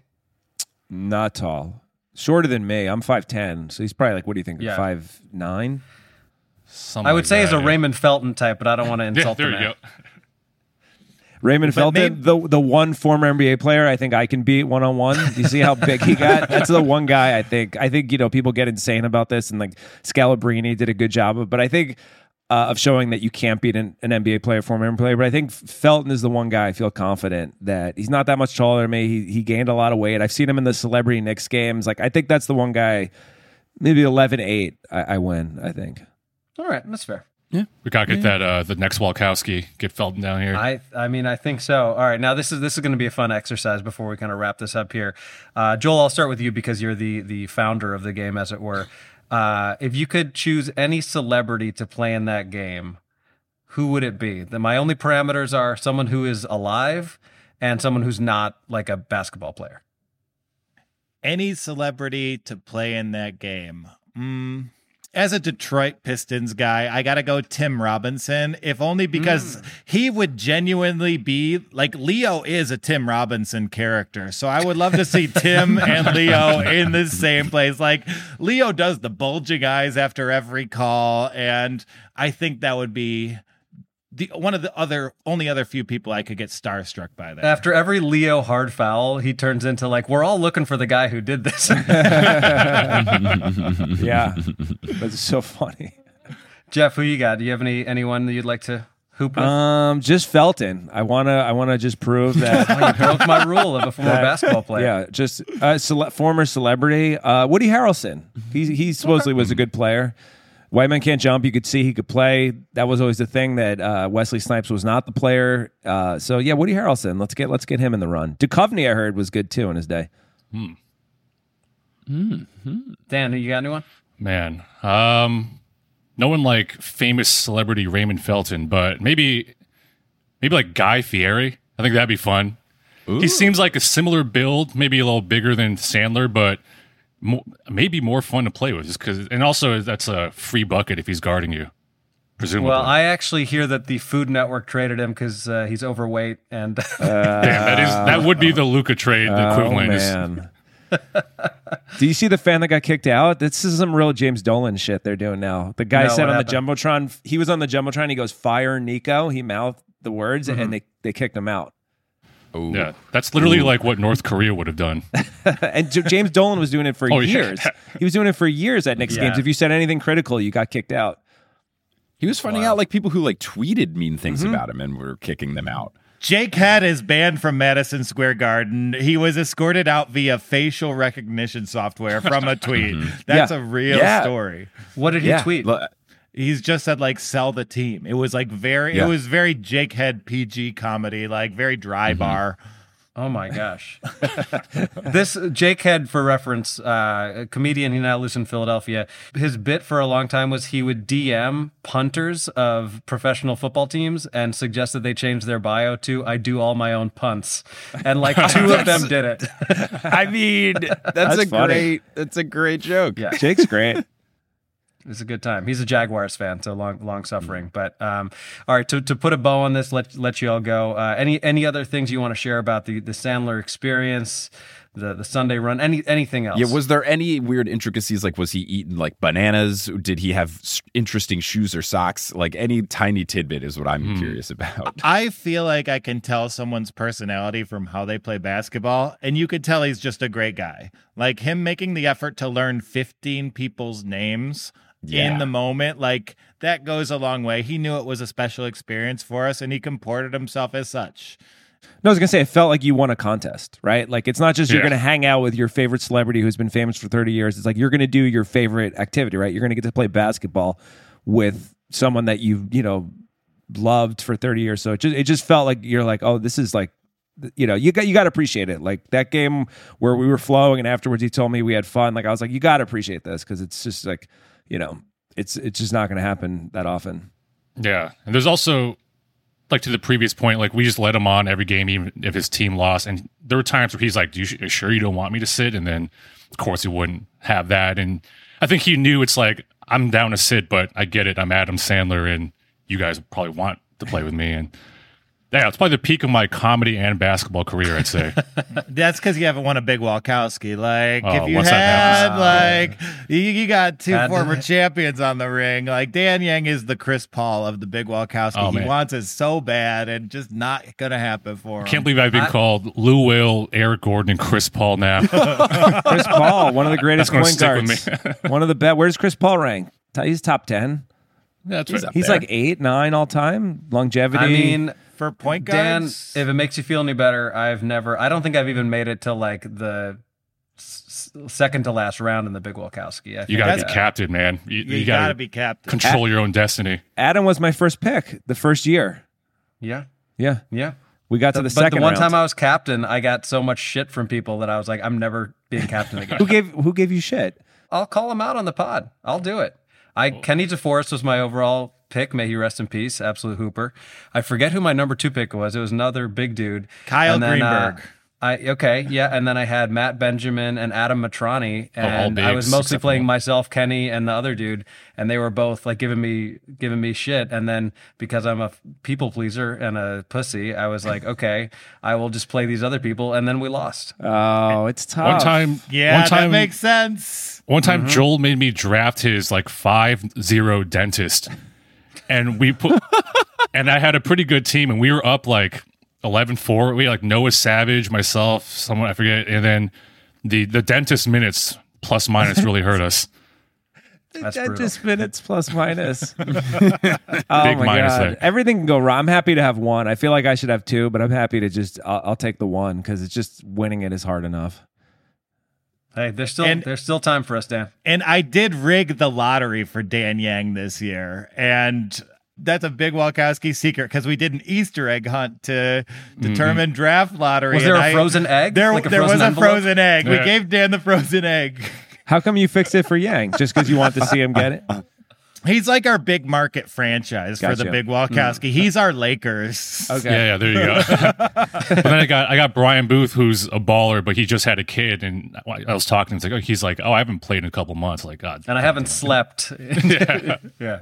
Not tall, shorter than me. I'm five ten, so he's probably like, what do you think? Yeah. Five nine. Something I would like say he's that, a yeah. Raymond Felton type, but I don't want to Yeah, insult there the you man. go. Raymond But Felton, maybe- the the one former N B A player I think I can beat one on one. You see how big he got? That's the one guy I think. I think you know people get insane about this, and like Scalabrine did a good job of. But I think uh, of showing that you can't beat an, an N B A player, former N B A player. But I think Felton is the one guy I feel confident that he's not that much taller than me. He he gained a lot of weight. I've seen him in the Celebrity Knicks games. Like I think that's the one guy. Maybe eleven eight. I, I win. I think. All right, that's fair. We gotta get that uh, the next Walkowski, get Felton down here. I I mean I think so. All right, now this is this is going to be a fun exercise before we kind of wrap this up here. Uh, Joel, I'll start with you because you're the the founder of the game, as it were. Uh, if you could choose any celebrity to play in that game, who would it be? The, my only parameters are someone who is alive and someone who's not like a basketball player. Any celebrity to play in that game. Mm, as a Detroit Pistons guy, I got to go Tim Robinson, if only because he would genuinely be like Leo is a Tim Robinson character. So I would love to see Tim and Leo in the same place. Like Leo does the bulging eyes after every call. And I think that would be the one of the other only other few people I could get starstruck by that. After every Leo hard foul, he turns into like, we're all looking for the guy who did this. Yeah, that's so funny. Jeff, who you got? Do you have any anyone that you'd like to Hoop with? Um, just Felton. I wanna, I wanna just prove that. Oh, you broke my rule of a former basketball player. Yeah, just a cele- former celebrity. Uh, Woody Harrelson. He he supposedly was a good player. White Man Can't Jump. You could see he could play. That was always the thing that uh, Wesley Snipes was not the player. Uh, so yeah, Woody Harrelson. Let's get let's get him in the run. Duchovny, I heard, was good too in his day. Hmm. Mm-hmm. Dan, you got anyone? Man, um, no one like famous celebrity Raymond Felton, but maybe maybe like Guy Fieri. I think that'd be fun. Ooh. He seems like a similar build, maybe a little bigger than Sandler, but mo- maybe more fun to play with. Just because, and also that's a free bucket if he's guarding you, presumably. Well, I actually hear that the Food Network traded him because uh, he's overweight, and Uh, Damn, that is that would be the Luka trade the equivalent. Oh, is- man. Do you see the fan that got kicked out? This is some real James Dolan shit they're doing now. The guy No, said what on the happened? Jumbotron, he was on the Jumbotron, he goes, "Fire Nico." He mouthed the words and they, they kicked him out. Ooh. Yeah, that's literally like what North Korea would have done. And J- James Dolan was doing it for Oh, yeah. years. He was doing it for years at Knicks Yeah. games. If you said anything critical, you got kicked out. He was finding out like people who like tweeted mean things Mm-hmm. about him and were kicking them out. Jake Head is banned from Madison Square Garden. He was escorted out via facial recognition software from a tweet. That's Yeah. a real Yeah. story. what did he Yeah. tweet? L- He's just said like sell the team. It was like very Yeah. it was very Jake Head P G comedy, like very dry bar. Oh my gosh. This Jake Head, for reference, uh, a comedian, he now lives in Philadelphia. His bit for a long time was he would D M punters of professional football teams and suggest that they change their bio to "I do all my own punts," and like two of them did it. I mean, that's, That's a funny. great. That's a great joke. Yeah. Jake's great. It's a good time. He's a Jaguars fan, so long, long suffering. But um, all right, to, to put a bow on this, let let you all go. Uh, any any other things you want to share about the the Sandler experience, the the Sunday Run, any anything else? Yeah, was there any weird intricacies? Like, was he eating like bananas? Did he have s- interesting shoes or socks? Like, any tiny tidbit is what I'm curious about. I feel like I can tell someone's personality from how they play basketball, and you could tell he's just a great guy. Like him making the effort to learn fifteen people's names Yeah. in the moment, like that goes a long way. He knew it was a special experience for us, and he comported himself as such. No, I was gonna say it felt like you won a contest, right? Like it's not just you're Yeah. gonna hang out with your favorite celebrity who's been famous for thirty years. It's like you're gonna do your favorite activity, right? You're gonna get to play basketball with someone that you you know loved for thirty years. So it just it just felt like you're like, oh, this is like, you know, you got you got to appreciate it. Like that game where we were flowing, and afterwards he told me we had fun. Like I was like, you got to appreciate this because it's just like, you know, it's it's just not gonna happen that often. Yeah, and there's also like to the previous point, like we just let him on every game, even if his team lost. And there were times where he's like, "Do you are you sure you don't want me to sit?" And then, of course, he wouldn't have that. And I think he knew it's like I'm down to sit, but I get it. I'm Adam Sandler, and you guys probably want to play with me. And yeah, it's probably the peak of my comedy and basketball career, I'd say. That's because you haven't won a Big Walkowski. Like Oh, if you once had, that like you, you got two Had to- former champions on the ring. Like Dan Yang is the Chris Paul of the Big Walkowski. Oh, he man. wants it so bad, and just not gonna happen for him. Can't believe I've been called Lou Will, Eric Gordon, and Chris Paul now. Chris Paul, one of the greatest gonna point stick with guards. One of the best. Where's Chris Paul rank? He's top ten. That's He's right. up He's there. like eight, nine all time longevity. I mean, for point Dan, guards. if it makes you feel any better, I've never, I don't think I've even made it to like the s- s- second to last round in the Big Walkowski. I You think got to that- be captain, man. You, you, you gotta, got to be captain. control your own destiny. Adam was my first pick the first year. Yeah, Yeah, yeah. we got to the but second the one round. time I was captain, I got so much shit from people that I was like, I'm never being captain again. who gave who gave you shit? I'll call him out on the pod. I'll do it. I Kenny DeForest was my overall pick. May he rest in peace. Absolute hooper. I forget who my number two pick was. It was another big dude. Kyle And then, uh, Greenberg. I okay, yeah, and then I had Matt Benjamin and Adam Matrani, Oh, all and I was bigs, mostly except playing one. myself, Kenny, and the other dude, and they were both like giving me giving me shit. And then because I'm a people pleaser and a pussy, I was like, okay, I will just play these other people, and then we lost. Oh, it's tough. One time, Yeah, one time, that makes sense. one time, Joel made me draft his like five zero dentist, and we put, and I had a pretty good team, and we were up like eleven four. We had like Noah Savage, myself, someone I forget, and then the the dentist minutes plus minus really hurt us. That's brutal. Dentist minutes plus minus. oh Big my minus God. there. Everything can go wrong. I'm happy to have one. I feel like I should have two, but I'm happy to just, I'll, I'll take the one because it's just winning it is hard enough. Hey, there's still And- there's still time for us, Dan. And I did rig the lottery for Dan Yang this year. And that's a big Walkowski secret because we did an Easter egg hunt to determine draft lottery. Was there and a I- frozen egg? There, Like a there was frozen a envelope? frozen egg. We Yeah. gave Dan the frozen egg. How come you fixed it for Yang? Just because you want to see him get it? He's like our big market franchise for the Gotcha. big Walkowski. He's our Lakers. Okay. Yeah, yeah, there you go. But then I got I got Brian Booth, who's a baller, but he just had a kid, and I was talking. It's like, oh, he's like, oh, I haven't played in a couple months. Like, God, And I haven't slept. yeah. yeah.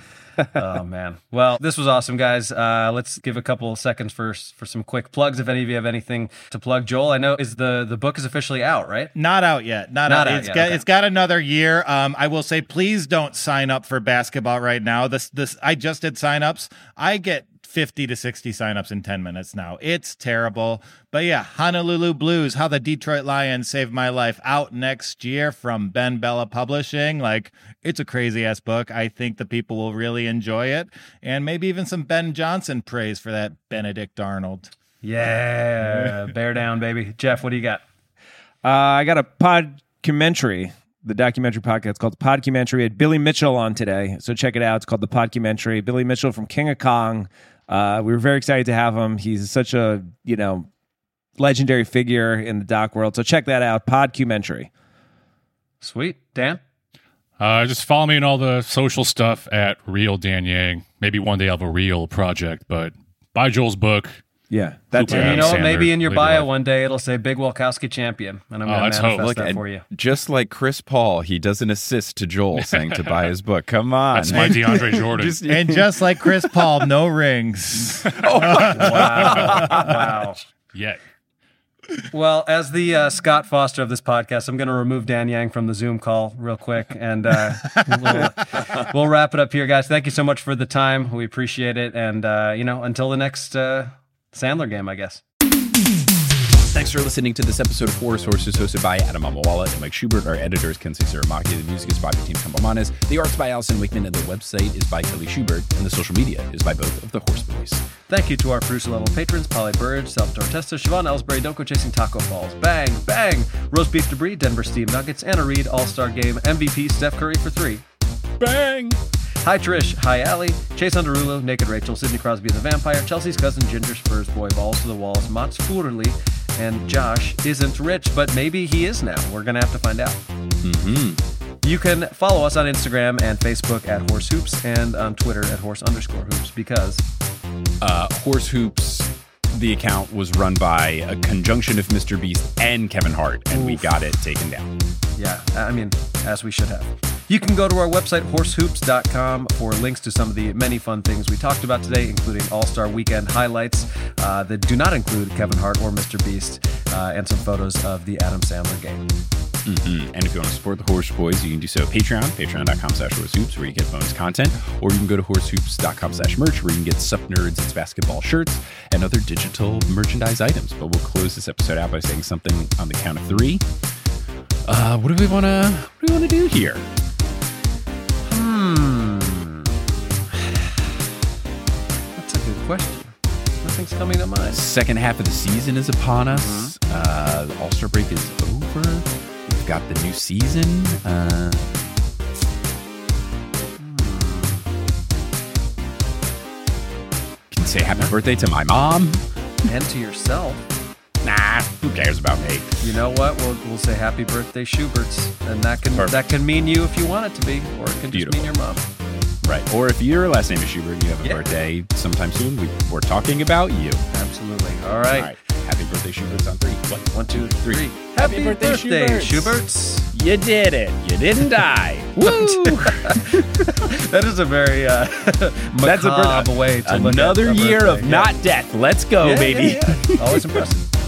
Oh man. Well, this was awesome, guys. Uh, let's give a couple seconds for for some quick plugs. If any of you have anything to plug, Joel, I know is the the book is officially out, right? Not out yet. Not, Not out. out It's yet, got okay. it's got another year. Um, I will say, please don't sign up for basketball right now. This this I just did signups. I get fifty to sixty signups in ten minutes now. It's terrible. But yeah, Honolulu Blues, How the Detroit Lions Saved My Life, out next year from Ben Bella Publishing. Like, it's a crazy ass book. I think the people will really enjoy it. And maybe even some Ben Johnson praise for that Benedict Arnold. Yeah. Bear down, baby. Jeff, what do you got? Uh, I got a podcumentary, the documentary podcast. It's called The Podcumentary. I had Billy Mitchell on today, so check it out. It's called The Podcumentary. Billy Mitchell from King of Kong. Uh, we were very excited to have him. He's such a, you know, legendary figure in the doc world. So check that out, Podcumentary. Sweet. Dan? Uh, just follow me in all the social stuff at Real Dan Yang. Maybe one day I'll have a real project, but buy Joel's book. Yeah, that's Super it. And you know what? Sandler, Maybe in your live your bio life. one day it'll say Big Walkowski champion, and I'm Oh, going let's to hope. manifest Look, that and for you. just like Chris Paul, he does an assist to Joel saying to buy his book. Come on. That's my DeAndre Jordan. Just- And just like Chris Paul, no rings. Wow. Wow. Yet. Well, as the uh, Scott Foster of this podcast, I'm going to remove Dan Yang from the Zoom call real quick, and uh, we'll, we'll wrap it up here, guys. Thank you so much for the time. We appreciate it, and uh, you know, until the next uh, Sandler game, I guess. Thanks for listening to this episode of Horror Sources, hosted by Adam Amawala and Mike Schubert. Our editor is Kensei Saramaki. The music is by Team Kambomanes. The art's by Allison Wickman, and the website is by Kelly Schubert. And the social media is by both of the Horse Boys. Thank you to our producer-level patrons, Polly Burridge, Salvatore Testa, Siobhan Ellsbury, Don't Go Chasing Taco Falls, Bang, Bang, Roast Beef Debris, Denver Steam Nuggets, Anna Reed, All-Star Game, M V P, Steph Curry for three. Bang! Hi Trish, hi Allie, Chase Underulo, Naked Rachel, Sidney Crosby the Vampire, Chelsea's cousin Ginger Spurs Boy, Balls to the Walls, Mats Furley, and Josh isn't rich, but maybe he is now. We're going to have to find out. Mm-hmm. You can follow us on Instagram and Facebook at Horse Hoops and on Twitter at Horse underscore Hoops because Uh, Horse Hoops, the account was run by a conjunction of Mister Beast and Kevin Hart, and we got it taken down. Yeah, I mean, as we should have. You can go to our website, horse hoops dot com, for links to some of the many fun things we talked about today, including All-Star Weekend highlights uh, that do not include Kevin Hart or Mister Beast, uh, and some photos of the Adam Sandler game. Mm-hmm. And if you want to support the Horse Boys, you can do so at Patreon, patreon dot com slash horse hoops, where you get bonus content, or you can go to horse hoops dot com slash merch, where you can get Sup Nerds, It's Basketball shirts, and other digital merchandise items. But we'll close this episode out by saying something on the count of three. Uh, what do we want to what do we want to do here? Hmm. That's a good question. Nothing's coming to mind. Second half of the season is upon us. Uh, the All-Star break is over. We've got the new season. Uh, can say happy birthday to my mom. And to yourself. Nah, who cares about me? You know what? We'll, we'll say happy birthday, Schuberts. And that can Perfect. that can mean you if you want it to be, or it can just Beautiful. mean your mom. Right. Or if your last name is Schubert and you have a Yeah. birthday sometime soon, we, we're talking about you. Absolutely. All right. All right. Happy birthday, Schuberts, on three. One, One, two, three. three. Happy Happy, birthday, birthday, Schuberts. Schuberts. You did it. You didn't die. Woo! That is a very uh, That's a macabre way to look at Another a year birthday. of not death. Let's go, Yeah, baby. yeah, yeah. Always impressive.